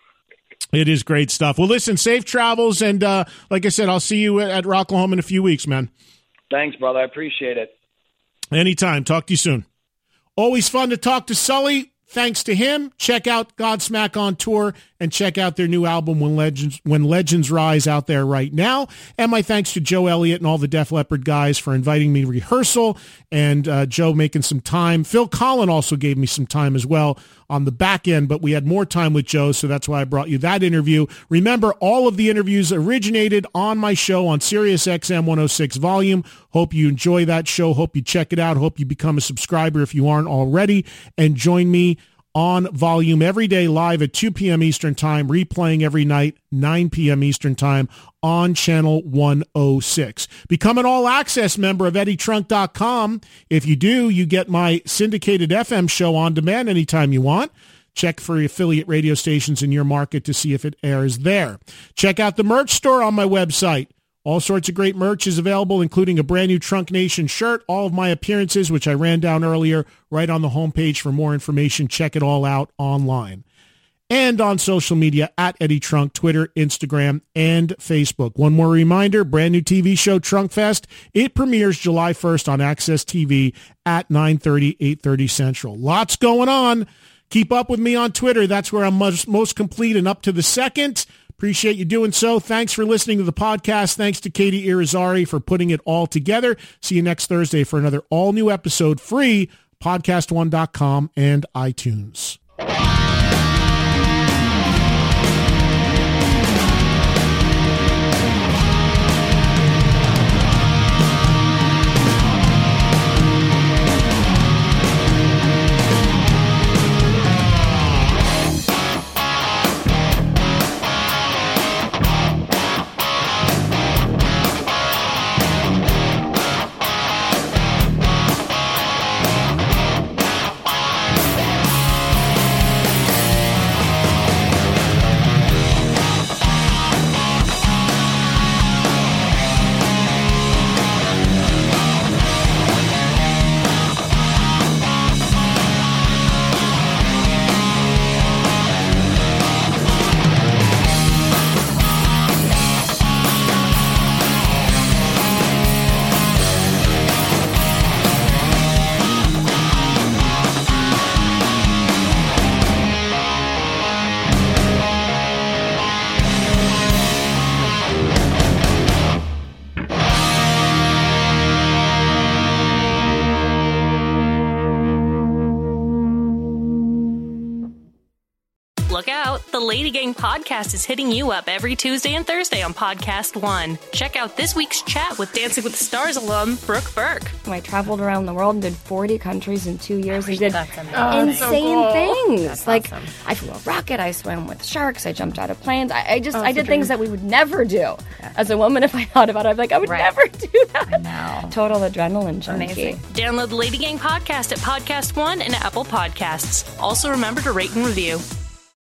It is great stuff. Well, listen, safe travels, and like I said, I'll see you at Rocklahoma in a few weeks, man. Thanks, brother. I appreciate it. Anytime. Talk to you soon. Always fun to talk to Sully. Thanks to him. Check out Godsmack on tour and check out their new album, When Legends Rise, out there right now. And my thanks to Joe Elliott and all the Def Leppard guys for inviting me to rehearsal, and Joe making some time. Phil Collin also gave me some time as well on the back end, but we had more time with Joe, so that's why I brought you that interview. Remember, all of the interviews originated on my show on Sirius XM 106 Volume. Hope you enjoy that show. Hope you check it out. Hope you become a subscriber if you aren't already, and join me on Volume every day live at 2 p.m. Eastern Time, replaying every night, 9 p.m. Eastern Time on Channel 106. Become an all-access member of EddieTrunk.com. If you do, you get my syndicated FM show on demand anytime you want. Check for affiliate radio stations in your market to see if it airs there. Check out the merch store on my website. All sorts of great merch is available, including a brand new Trunk Nation shirt, all of my appearances, which I ran down earlier, right on the homepage. For more information, check it all out online. And on social media, at Eddie Trunk, Twitter, Instagram, and Facebook. One more reminder, brand new TV show, Trunk Fest. It premieres July 1st on Access TV at 9:30, 8:30 Central. Lots going on. Keep up with me on Twitter. That's where I'm most complete and up to the second. Appreciate you doing so. Thanks for listening to the podcast. Thanks to Katie Irizarry for putting it all together. See you next Thursday for another all-new episode, free, podcast1.com and iTunes. the Lady Gang podcast is hitting you up every Tuesday and Thursday on Podcast One. Check out this week's chat with Dancing with the Stars alum Brooke Burke. I traveled around the world and did 40 countries in 2 years. We did insane things. That's like awesome. I flew a rocket, I swam with sharks, I jumped out of planes. I did things that we would never do. As a woman, if I thought about it, I'd be like, I would never do that. I know. Total adrenaline junkie. Amazing. Download the Lady Gang podcast at Podcast One and Apple Podcasts. Also remember to rate and review.